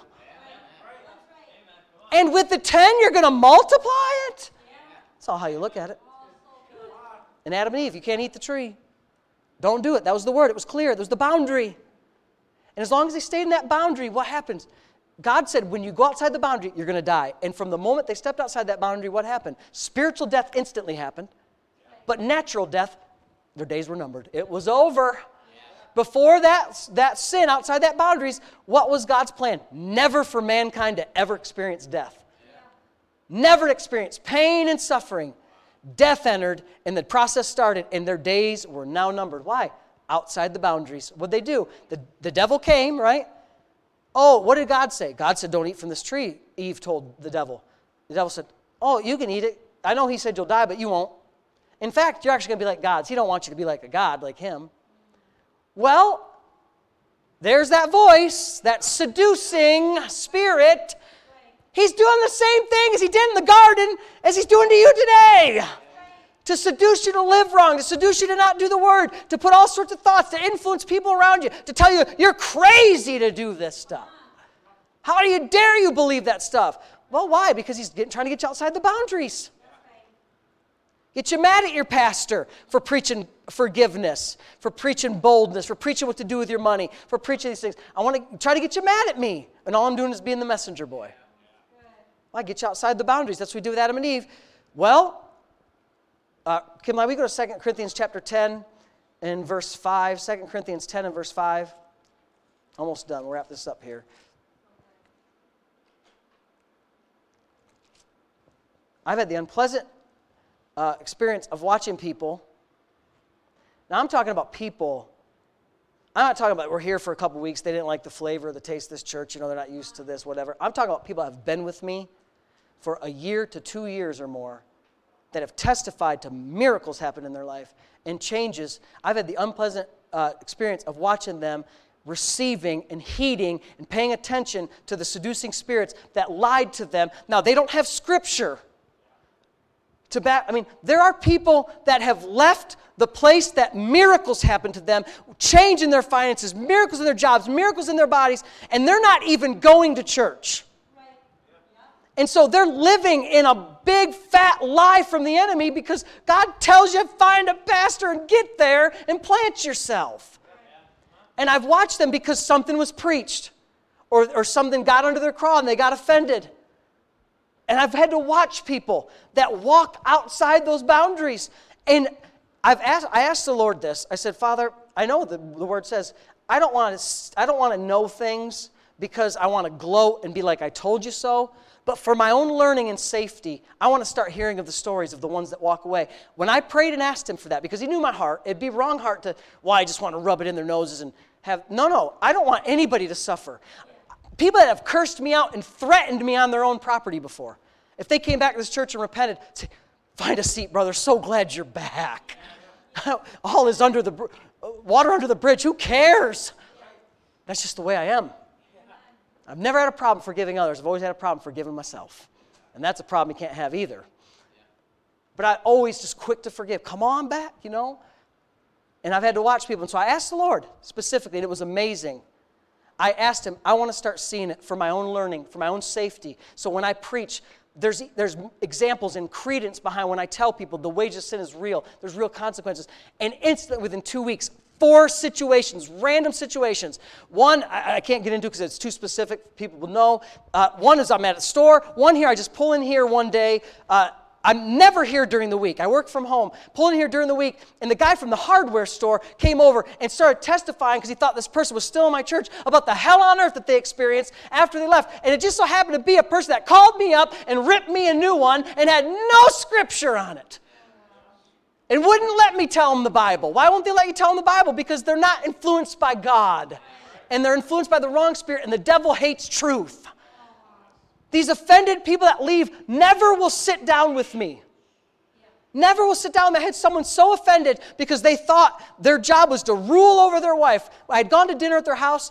And with the 10, you're going to multiply it? That's all how you look at it. And Adam and Eve, you can't eat the tree. Don't do it. That was the word. It was clear. There was the boundary. And as long as they stayed in that boundary, what happens? God said, when you go outside the boundary, you're going to die. And from the moment they stepped outside that boundary, what happened? Spiritual death instantly happened. But natural death, their days were numbered. It was over. Before that sin outside that boundaries, what was God's plan? Never for mankind to ever experience death. Never experience pain and suffering. Death entered, and the process started, and their days were now numbered. Why? Outside the boundaries. What'd they do? The devil came, right? Oh, what did God say? God said, don't eat from this tree, Eve told the devil. The devil said, oh, you can eat it. I know he said you'll die, but you won't. In fact, you're actually going to be like gods. He don't want you to be like a god, like him. Well, there's that voice, that seducing spirit. He's doing the same thing as he did in the garden as he's doing to you today. To seduce you to live wrong, to seduce you to not do the word, to put all sorts of thoughts, to influence people around you, to tell you you're crazy to do this stuff. How do you dare you believe that stuff? Well, why? Because he's trying to get you outside the boundaries. Get you mad at your pastor for preaching forgiveness, for preaching boldness, for preaching what to do with your money, for preaching these things. I want to try to get you mad at me, and all I'm doing is being the messenger boy. Well, I get you outside the boundaries. That's what we do with Adam and Eve. Well, can we go to 2 Corinthians chapter 10 and verse 5? 2 Corinthians 10 and verse 5. Almost done. We'll wrap this up here. I've had the unpleasant experience of watching people. Now, I'm talking about people. I'm not talking about we're here for a couple weeks. They didn't like the flavor or the taste of this church. They're not used to this, whatever. I'm talking about people that have been with me for a year to 2 years or more, that have testified to miracles happen in their life and changes. I've had the unpleasant experience of watching them receiving and heeding and paying attention to the seducing spirits that lied to them. Now, they don't have scripture to back. I mean, there are people that have left the place that miracles happen to them, change in their finances, miracles in their jobs, miracles in their bodies, and they're not even going to church. And so they're living in a big fat lie from the enemy because God tells you find a pastor and get there and plant yourself. And I've watched them because something was preached or something got under their craw and they got offended. And I've had to watch people that walk outside those boundaries. And I asked the Lord this. I said, Father, I know the word says, I don't want to know things because I want to gloat and be like, I told you so. But for my own learning and safety, I want to start hearing of the stories of the ones that walk away. When I prayed and asked him for that, because he knew my heart, it'd be wrong heart to, I just want to rub it in their noses and have, no, I don't want anybody to suffer. People that have cursed me out and threatened me on their own property before. If they came back to this church and repented, say, find a seat, brother, so glad you're back. All is under the water under the bridge, who cares? That's just the way I am. I've never had a problem forgiving others. I've always had a problem forgiving myself. And that's a problem you can't have either. But I'm always just quick to forgive. Come on back, And I've had to watch people. And so I asked the Lord specifically, and it was amazing. I asked him, I want to start seeing it for my own learning, for my own safety. So when I preach, there's examples and credence behind when I tell people the wages of sin is real. There's real consequences. And instantly, within 2 weeks, 4 situations, random situations. One, I can't get into because it's too specific. People will know. One is I'm at a store. One here, I just pull in here one day. I'm never here during the week. I work from home. Pull in here during the week, and the guy from the hardware store came over and started testifying because he thought this person was still in my church about the hell on earth that they experienced after they left. And it just so happened to be a person that called me up and ripped me a new one and had no scripture on it. And wouldn't let me tell them the Bible. Why won't they let you tell them the Bible? Because they're not influenced by God. And they're influenced by the wrong spirit, and the devil hates truth. These offended people that leave never will sit down with me. Never will sit down. I had someone so offended because they thought their job was to rule over their wife. I had gone to dinner at their house,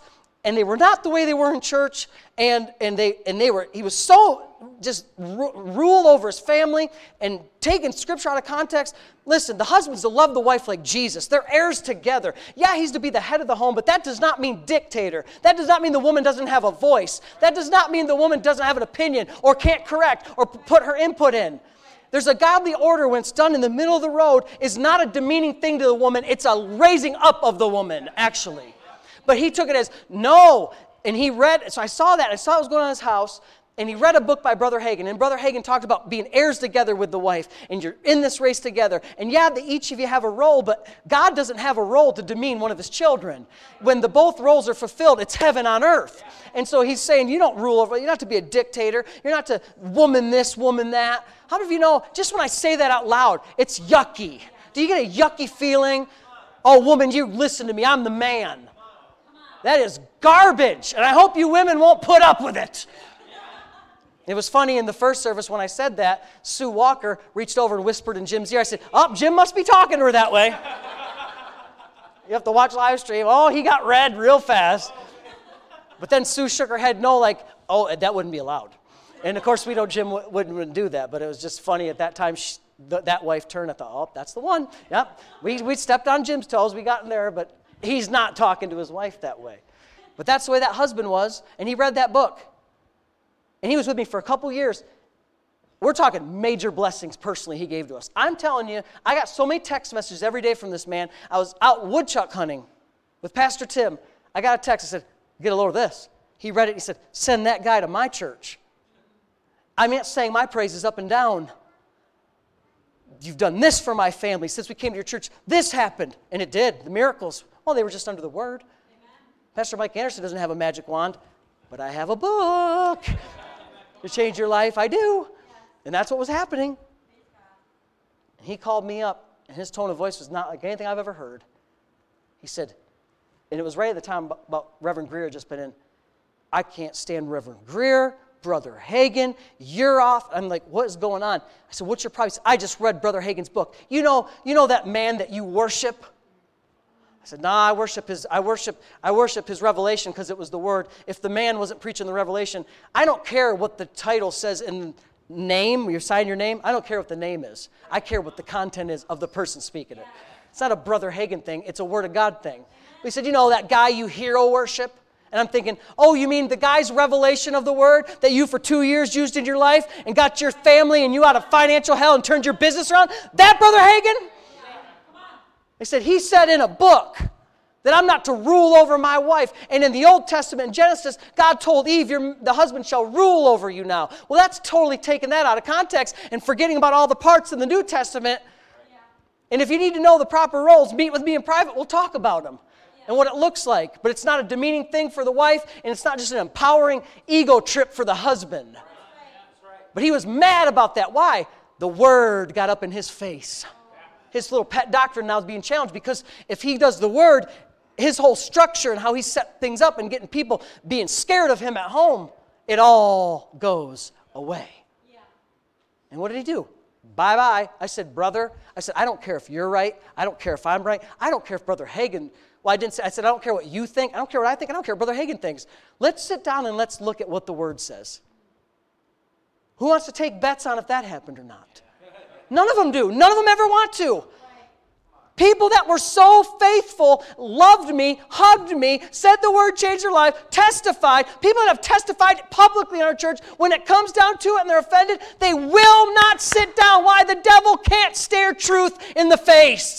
and they were not the way they were in church, and he was so just rule over his family and taking scripture out of context. Listen, the husband's to love the wife like Jesus. They're heirs together. Yeah, he's to be the head of the home, but that does not mean dictator. That does not mean the woman doesn't have a voice. That does not mean the woman doesn't have an opinion or can't correct or put her input in. There's a godly order when it's done in the middle of the road is not a demeaning thing to the woman. It's a raising up of the woman, actually. But he took it as, no. And he read, so I saw that. I saw what was going on in his house. And he read a book by Brother Hagin. And Brother Hagin talked about being heirs together with the wife. And you're in this race together. And yeah, each of you have a role, but God doesn't have a role to demean one of his children. When both roles are fulfilled, it's heaven on earth. And so he's saying, you don't rule over, you're not to be a dictator. You're not to woman this, woman that. How many of you know, just when I say that out loud, it's yucky. Do you get a yucky feeling? Oh, woman, you listen to me. I'm the man. That is garbage. And I hope you women won't put up with it. It was funny in the first service when I said that, Sue Walker reached over and whispered in Jim's ear. I said, oh, Jim must be talking to her that way. You have to watch live stream. Oh, he got red real fast. But then Sue shook her head no, like, oh, that wouldn't be allowed. And of course, we know Jim wouldn't do that, but it was just funny at that time. That wife turned. I thought, oh, that's the one. Yep. We stepped on Jim's toes. We got in there, but he's not talking to his wife that way. But that's the way that husband was, and he read that book. And he was with me for a couple years. We're talking major blessings personally he gave to us. I'm telling you, I got so many text messages every day from this man. I was out woodchuck hunting with Pastor Tim. I got a text. I said, get a load of this. He read it. He said, send that guy to my church. I meant saying my praises up and down. You've done this for my family. Since we came to your church, this happened. And it did. The miracles, well, they were just under the word. Amen. Pastor Mike Anderson doesn't have a magic wand, but I have a book to change your life. I do. And that's what was happening. And he called me up, and his tone of voice was not like anything I've ever heard. He said, and it was right at the time about Reverend Greer had just been in, I can't stand Reverend Greer, Brother Hagin, you're off. I'm like, what is going on? I said, what's your problem? He said, I just read Brother Hagin's book. You know that man that you worship? I said, I worship his revelation because it was the word. If the man wasn't preaching the revelation, I don't care what the title says in name, you sign your name. I don't care what the name is. I care what the content is of the person speaking it. It's not a Brother Hagin thing. It's a Word of God thing. He said, that guy you hero worship? And I'm thinking, oh, you mean the guy's revelation of the word that you for 2 years used in your life and got your family and you out of financial hell and turned your business around? That Brother Hagin? They said, he said in a book that I'm not to rule over my wife. And in the Old Testament, in Genesis, God told Eve, the husband shall rule over you now. Well, that's totally taking that out of context and forgetting about all the parts in the New Testament. And if you need to know the proper roles, meet with me in private, we'll talk about them. And what it looks like. But it's not a demeaning thing for the wife, and it's not just an empowering ego trip for the husband. But he was mad about that. Why? The word got up in his face. His little pet doctrine now is being challenged because if he does the word, his whole structure and how he set things up and getting people being scared of him at home, it all goes away. And what did he do? Bye-bye. I said, brother, I don't care if you're right. I don't care if I'm right. I don't care if Brother Hagin. Well, I said, I don't care what you think. I don't care what I think. I don't care what Brother Hagin thinks. Let's sit down and let's look at what the Word says. Who wants to take bets on if that happened or not? None of them do. None of them ever want to. People that were so faithful, loved me, hugged me, said the word, changed their life, testified. People that have testified publicly in our church, when it comes down to it and they're offended, they will not sit down. Why? The devil can't stare truth in the face.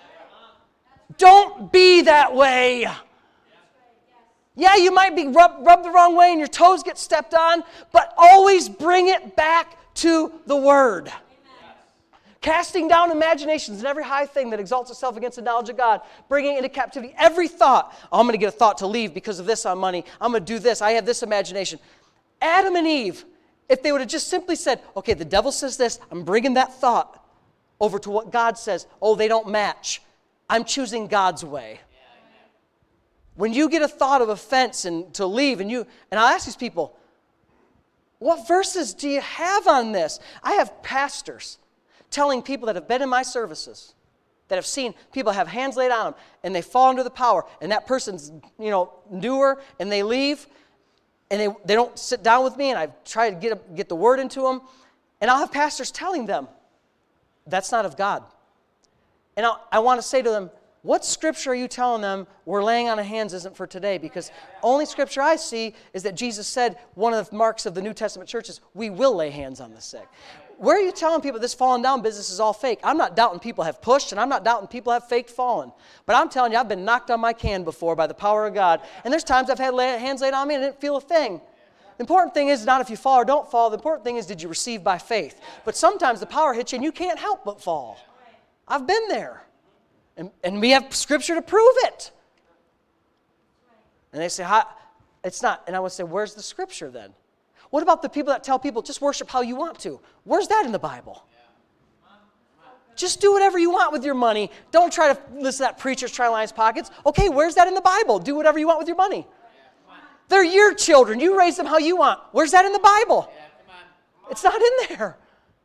Don't be that way. Yeah, you might be rubbed the wrong way and your toes get stepped on, but always bring it back to the Word. Casting down imaginations and every high thing that exalts itself against the knowledge of God, bringing into captivity every thought. Oh, I'm going to get a thought to leave because of this on money. I'm going to do this. I have this imagination. Adam and Eve, if they would have just simply said, okay, the devil says this, I'm bringing that thought over to what God says. Oh, they don't match. I'm choosing God's way. When you get a thought of offense and to leave, and I'll ask these people, what verses do you have on this? I have pastors telling people that have been in my services, that have seen people have hands laid on them, and they fall under the power, and that person's, newer, and they leave, and they don't sit down with me, and I've tried to get the word into them, and I'll have pastors telling them, that's not of God. And I want to say to them, what scripture are you telling them we're laying on of hands isn't for today? Because only scripture I see is that Jesus said one of the marks of the New Testament church is we will lay hands on the sick. Where are you telling people this falling down business is all fake? I'm not doubting people have pushed, and I'm not doubting people have faked fallen. But I'm telling you, I've been knocked on my can before by the power of God. And there's times I've had hands laid on me and I didn't feel a thing. The important thing is not if you fall or don't fall. The important thing is, did you receive by faith? But sometimes the power hits you and you can't help but fall. I've been there. And we have scripture to prove it. And they say, it's not. And I would say, where's the scripture then? What about the people that tell people, just worship how you want to? Where's that in the Bible? Just do whatever you want with your money. Don't try to listen to that preacher's try to line his pockets. Okay, where's that in the Bible? Do whatever you want with your money. They're your children. You raise them how you want. Where's that in the Bible? It's not in there.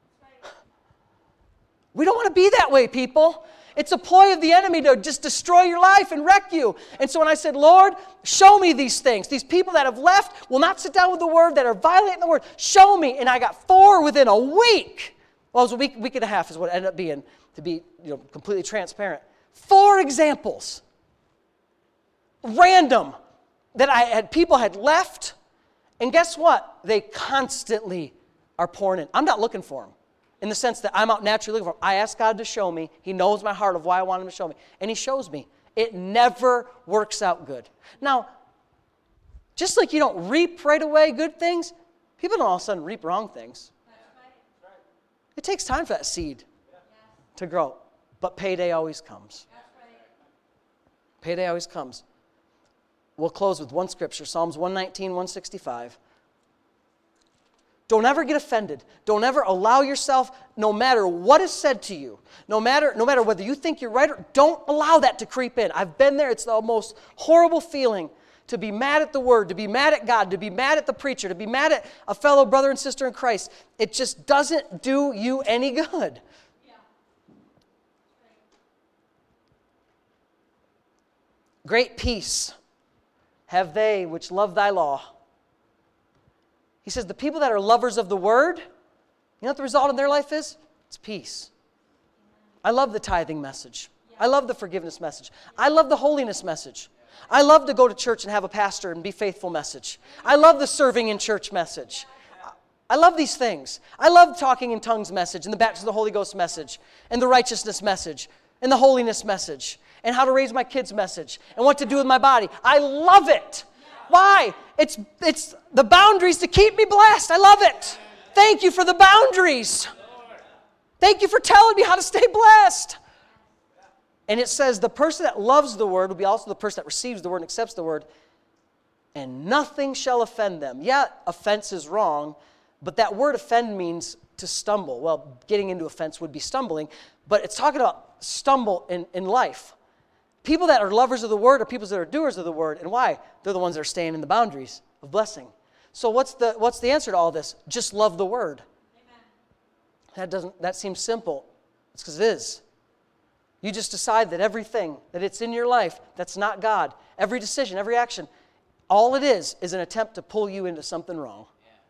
We don't want to be that way, people. It's a ploy of the enemy to just destroy your life and wreck you. And so when I said, Lord, show me these things. These people that have left will not sit down with the word, that are violating the word. Show me. And I got 4 within a week. Well, it was a week and a half is what it ended up being, to be completely transparent. 4 examples. Random. That people had left. And guess what? They constantly are pouring in. I'm not looking for them. In the sense that I'm out naturally looking for him. I ask God to show me. He knows my heart of why I want him to show me. And he shows me. It never works out good. Now, just like you don't reap right away good things, people don't all of a sudden reap wrong things. It takes time for that seed to grow. But payday always comes. Payday always comes. We'll close with one scripture, Psalms 119, 165. Don't ever get offended. Don't ever allow yourself, no matter what is said to you, no matter whether you think you're right or don't allow that to creep in. I've been there. It's the most horrible feeling to be mad at the word, to be mad at God, to be mad at the preacher, to be mad at a fellow brother and sister in Christ. It just doesn't do you any good. Yeah. Great peace have they which love thy law. He says the people that are lovers of the word, you know what the result of their life is? It's peace. I love the tithing message. I love the forgiveness message. I love the holiness message. I love to go to church and have a pastor and be faithful message. I love the serving in church message. I love these things. I love talking in tongues message and the baptism of the Holy Ghost message and the righteousness message and the holiness message and how to raise my kids message and what to do with my body. I love it. Why? It's the boundaries to keep me blessed. I love it. Thank you for the boundaries. Thank you for telling me how to stay blessed. And it says the person that loves the word will be also the person that receives the word and accepts the word. And nothing shall offend them. Yeah, offense is wrong, but that word offend means to stumble. Well, getting into offense would be stumbling, but it's talking about stumble in life. People that are lovers of the word are people that are doers of the word. And why? They're the ones that are staying in the boundaries of blessing. So what's the answer to all this? Just love the word. Amen. That seems simple. It's because it is. You just decide that everything that it's in your life that's not God, every decision, every action, all it is an attempt to pull you into something wrong.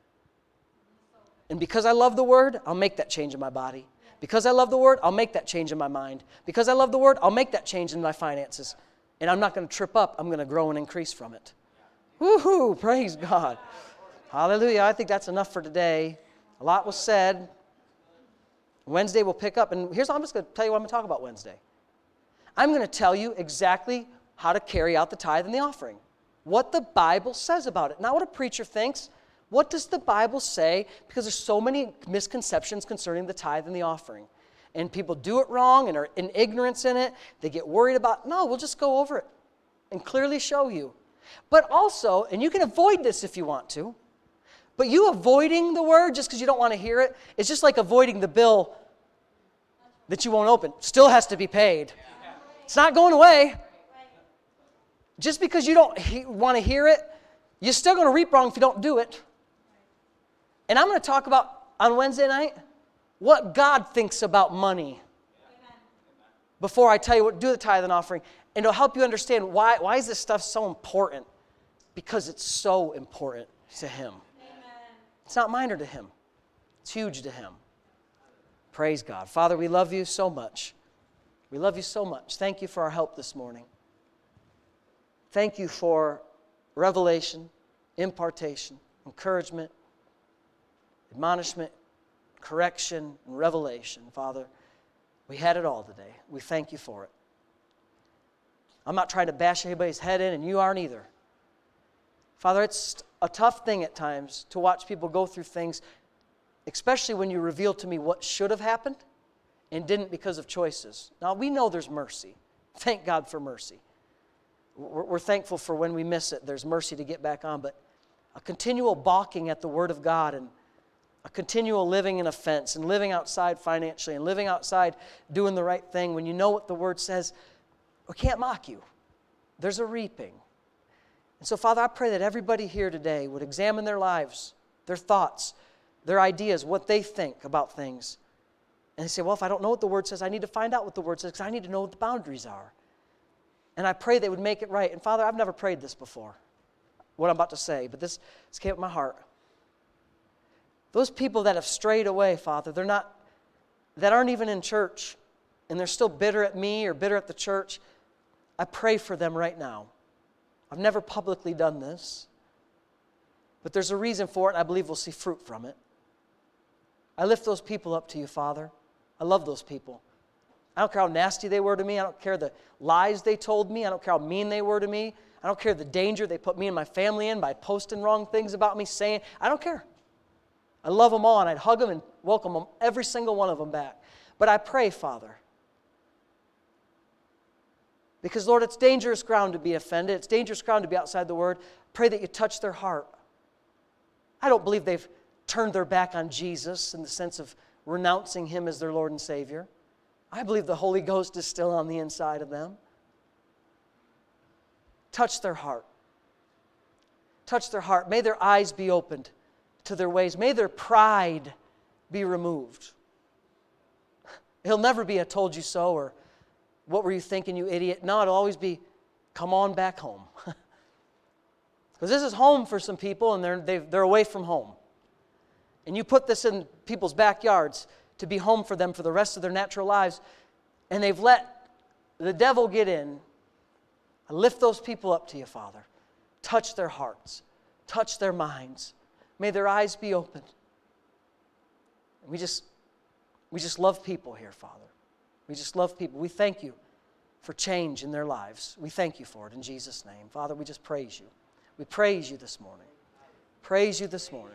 And because I love the word, I'll make that change in my body. Because I love the word, I'll make that change in my mind. Because I love the word, I'll make that change in my finances. And I'm not going to trip up. I'm going to grow and increase from it. Woohoo! Praise God. Hallelujah. I think that's enough for today. A lot was said. Wednesday we'll pick up. And I'm just going to tell you what I'm going to talk about Wednesday. I'm going to tell you exactly how to carry out the tithe and the offering. What the Bible says about it. Not what a preacher thinks. What does the Bible say? Because there's so many misconceptions concerning the tithe and the offering. And people do it wrong and are in ignorance in it. They get worried about, no, we'll just go over it and clearly show you. But also, and you can avoid this if you want to, but you avoiding the word just because you don't want to hear it, it's just like avoiding the bill that you won't open. Still has to be paid. It's not going away. Just because you don't want to hear it, you're still going to reap wrong if you don't do it. And I'm going to talk about, on Wednesday night, what God thinks about money. before I tell you what, do the tithe and offering. And it'll help you understand why is this stuff so important? Because it's so important to Him. Amen. It's not minor to Him. It's huge to Him. Praise God. Father, we love you so much. We love you so much. Thank you for our help this morning. Thank you for revelation, impartation, encouragement, admonishment, correction, and revelation. Father, we had it all today. We thank you for it. I'm not trying to bash anybody's head in, and you aren't either. Father, it's a tough thing at times to watch people go through things, especially when you reveal to me what should have happened and didn't because of choices. Now, we know there's mercy. Thank God for mercy. We're thankful for when we miss it, there's mercy to get back on, but a continual balking at the Word of God and a continual living in offense and living outside financially and living outside doing the right thing when you know what the Word says, we can't mock you. There's a reaping. And so, Father, I pray that everybody here today would examine their lives, their thoughts, their ideas, what they think about things. And they say, well, if I don't know what the Word says, I need to find out what the Word says because I need to know what the boundaries are. And I pray they would make it right. And Father, I've never prayed this before, what I'm about to say, but this came up in my heart. Those people that have strayed away, Father, that aren't even in church, and they're still bitter at me or bitter at the church, I pray for them right now. I've never publicly done this, but there's a reason for it, and I believe we'll see fruit from it. I lift those people up to you, Father. I love those people. I don't care how nasty they were to me. I don't care the lies they told me. I don't care how mean they were to me. I don't care the danger they put me and my family in by posting wrong things about me, saying, I don't care. I love them all, and I'd hug them and welcome them, every single one of them back. But I pray, Father, because, Lord, it's dangerous ground to be offended. It's dangerous ground to be outside the Word. Pray that you touch their heart. I don't believe they've turned their back on Jesus in the sense of renouncing Him as their Lord and Savior. I believe the Holy Ghost is still on the inside of them. Touch their heart. Touch their heart. May their eyes be opened to their ways. May their pride be removed. It'll never be a told you so or what were you thinking, you idiot. No, it'll always be come on back home. Because this is home for some people and they're away from home. And you put this in people's backyards to be home for them for the rest of their natural lives, and they've let the devil get in. I lift those people up to you, Father. Touch their hearts. Touch their minds. May their eyes be opened. We just love people here, Father. We just love people. We thank you for change in their lives. We thank you for it in Jesus' name. Father, we just praise you. We praise you this morning. Praise you this morning.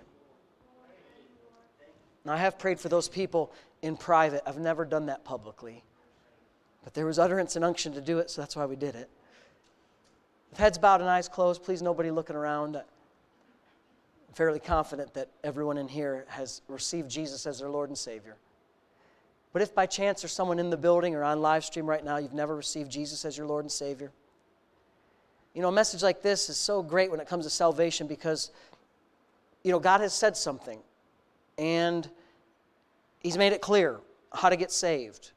Now, I have prayed for those people in private. I've never done that publicly. But there was utterance and unction to do it, so that's why we did it. With heads bowed and eyes closed, please nobody looking around. I'm fairly confident that everyone in here has received Jesus as their Lord and Savior. But if by chance there's someone in the building or on live stream right now, you've never received Jesus as your Lord and Savior, you know, a message like this is so great when it comes to salvation because, you know, God has said something. And He's made it clear how to get saved.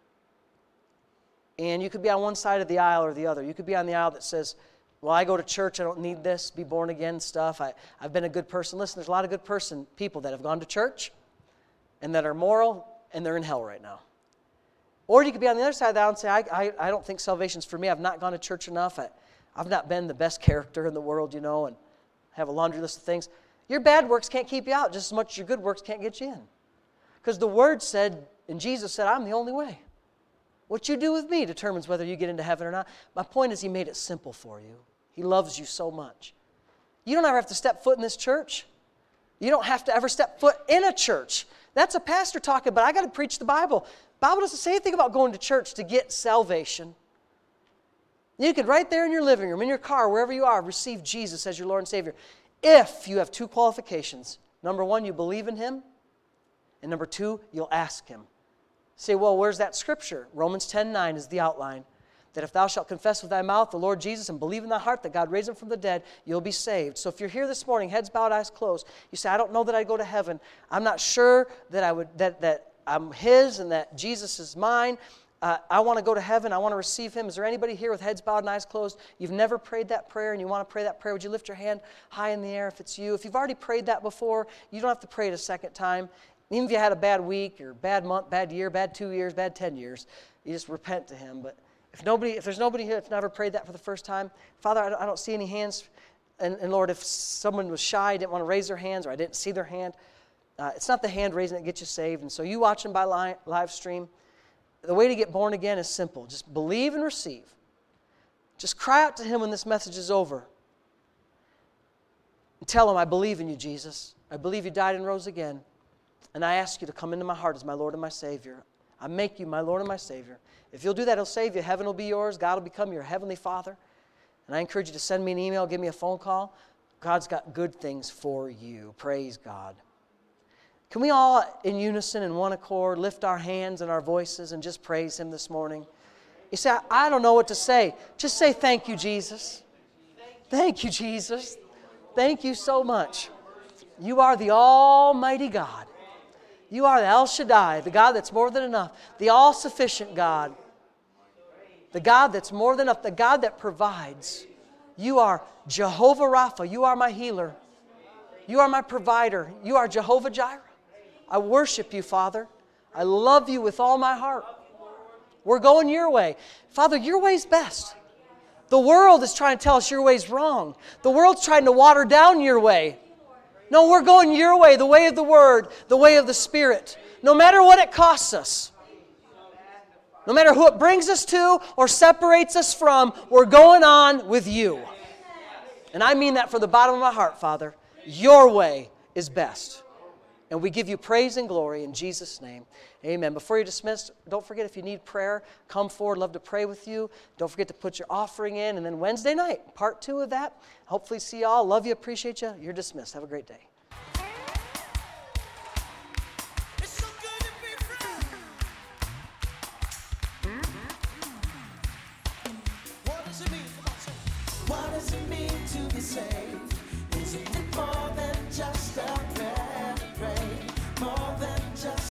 And you could be on one side of the aisle or the other. You could be on the aisle that says, well, I go to church, I don't need this, be born again stuff. I've been a good person. Listen, there's a lot of good people that have gone to church and that are moral, and they're in hell right now. Or you could be on the other side of the aisle and say, I don't think salvation's for me. I've not gone to church enough. I've not been the best character in the world, you know, and have a laundry list of things. Your bad works can't keep you out just as much as your good works can't get you in. Because the Word said, and Jesus said, I'm the only way. What you do with me determines whether you get into heaven or not. My point is He made it simple for you. He loves you so much. You don't ever have to step foot in this church. You don't have to ever step foot in a church. That's a pastor talking, but I got to preach the Bible. The Bible doesn't say anything about going to church to get salvation. You could right there in your living room, in your car, wherever you are, receive Jesus as your Lord and Savior. If you have two qualifications. Number one, you believe in Him. And number two, you'll ask Him. Say, well, where's that scripture? Romans 10:9 is the outline. That if thou shalt confess with thy mouth the Lord Jesus and believe in thy heart that God raised Him from the dead, you'll be saved. So if you're here this morning, heads bowed, eyes closed, you say, I don't know that I'd go to heaven. I'm not sure that that I'm His and that Jesus is mine. I want to go to heaven. I want to receive Him. Is there anybody here with heads bowed and eyes closed? You've never prayed that prayer and you want to pray that prayer. Would you lift your hand high in the air if it's you? If you've already prayed that before, you don't have to pray it a second time. Even if you had a bad week or bad month, bad year, bad 2 years, bad 10 years, you just repent to Him. But if there's nobody here that's never prayed that for the first time, Father, I don't see any hands. And Lord, if someone was shy, didn't want to raise their hands, or I didn't see their hand, it's not the hand raising that gets you saved. And so you watching by live stream, the way to get born again is simple. Just believe and receive. Just cry out to Him when this message is over. And tell Him, I believe in you, Jesus. I believe you died and rose again. And I ask you to come into my heart as my Lord and my Savior. I make you my Lord and my Savior. If you'll do that, He'll save you. Heaven will be yours. God will become your Heavenly Father. And I encourage you to send me an email, give me a phone call. God's got good things for you. Praise God. Can we all, in unison, in one accord, lift our hands and our voices and just praise Him this morning? You say, I don't know what to say. Just say, thank you, Jesus. Thank you, Jesus. Thank you so much. You are the Almighty God. You are the El Shaddai, the God that's more than enough, the all-sufficient God. The God that's more than enough, the God that provides. You are Jehovah Rapha. You are my healer. You are my provider. You are Jehovah Jireh. I worship you, Father. I love you with all my heart. We're going your way. Father, your way's best. The world is trying to tell us your way's wrong. The world's trying to water down your way. No, we're going your way, the way of the Word, the way of the Spirit. No matter what it costs us. No matter who it brings us to or separates us from, we're going on with you. And I mean that from the bottom of my heart, Father. Your way is best. And we give you praise and glory in Jesus' name. Amen. Before you're dismissed, don't forget if you need prayer, come forward. Love to pray with you. Don't forget to put your offering in. And then Wednesday night, part 2 of that. Hopefully see you all. Love you, appreciate you. You're dismissed. Have a great day.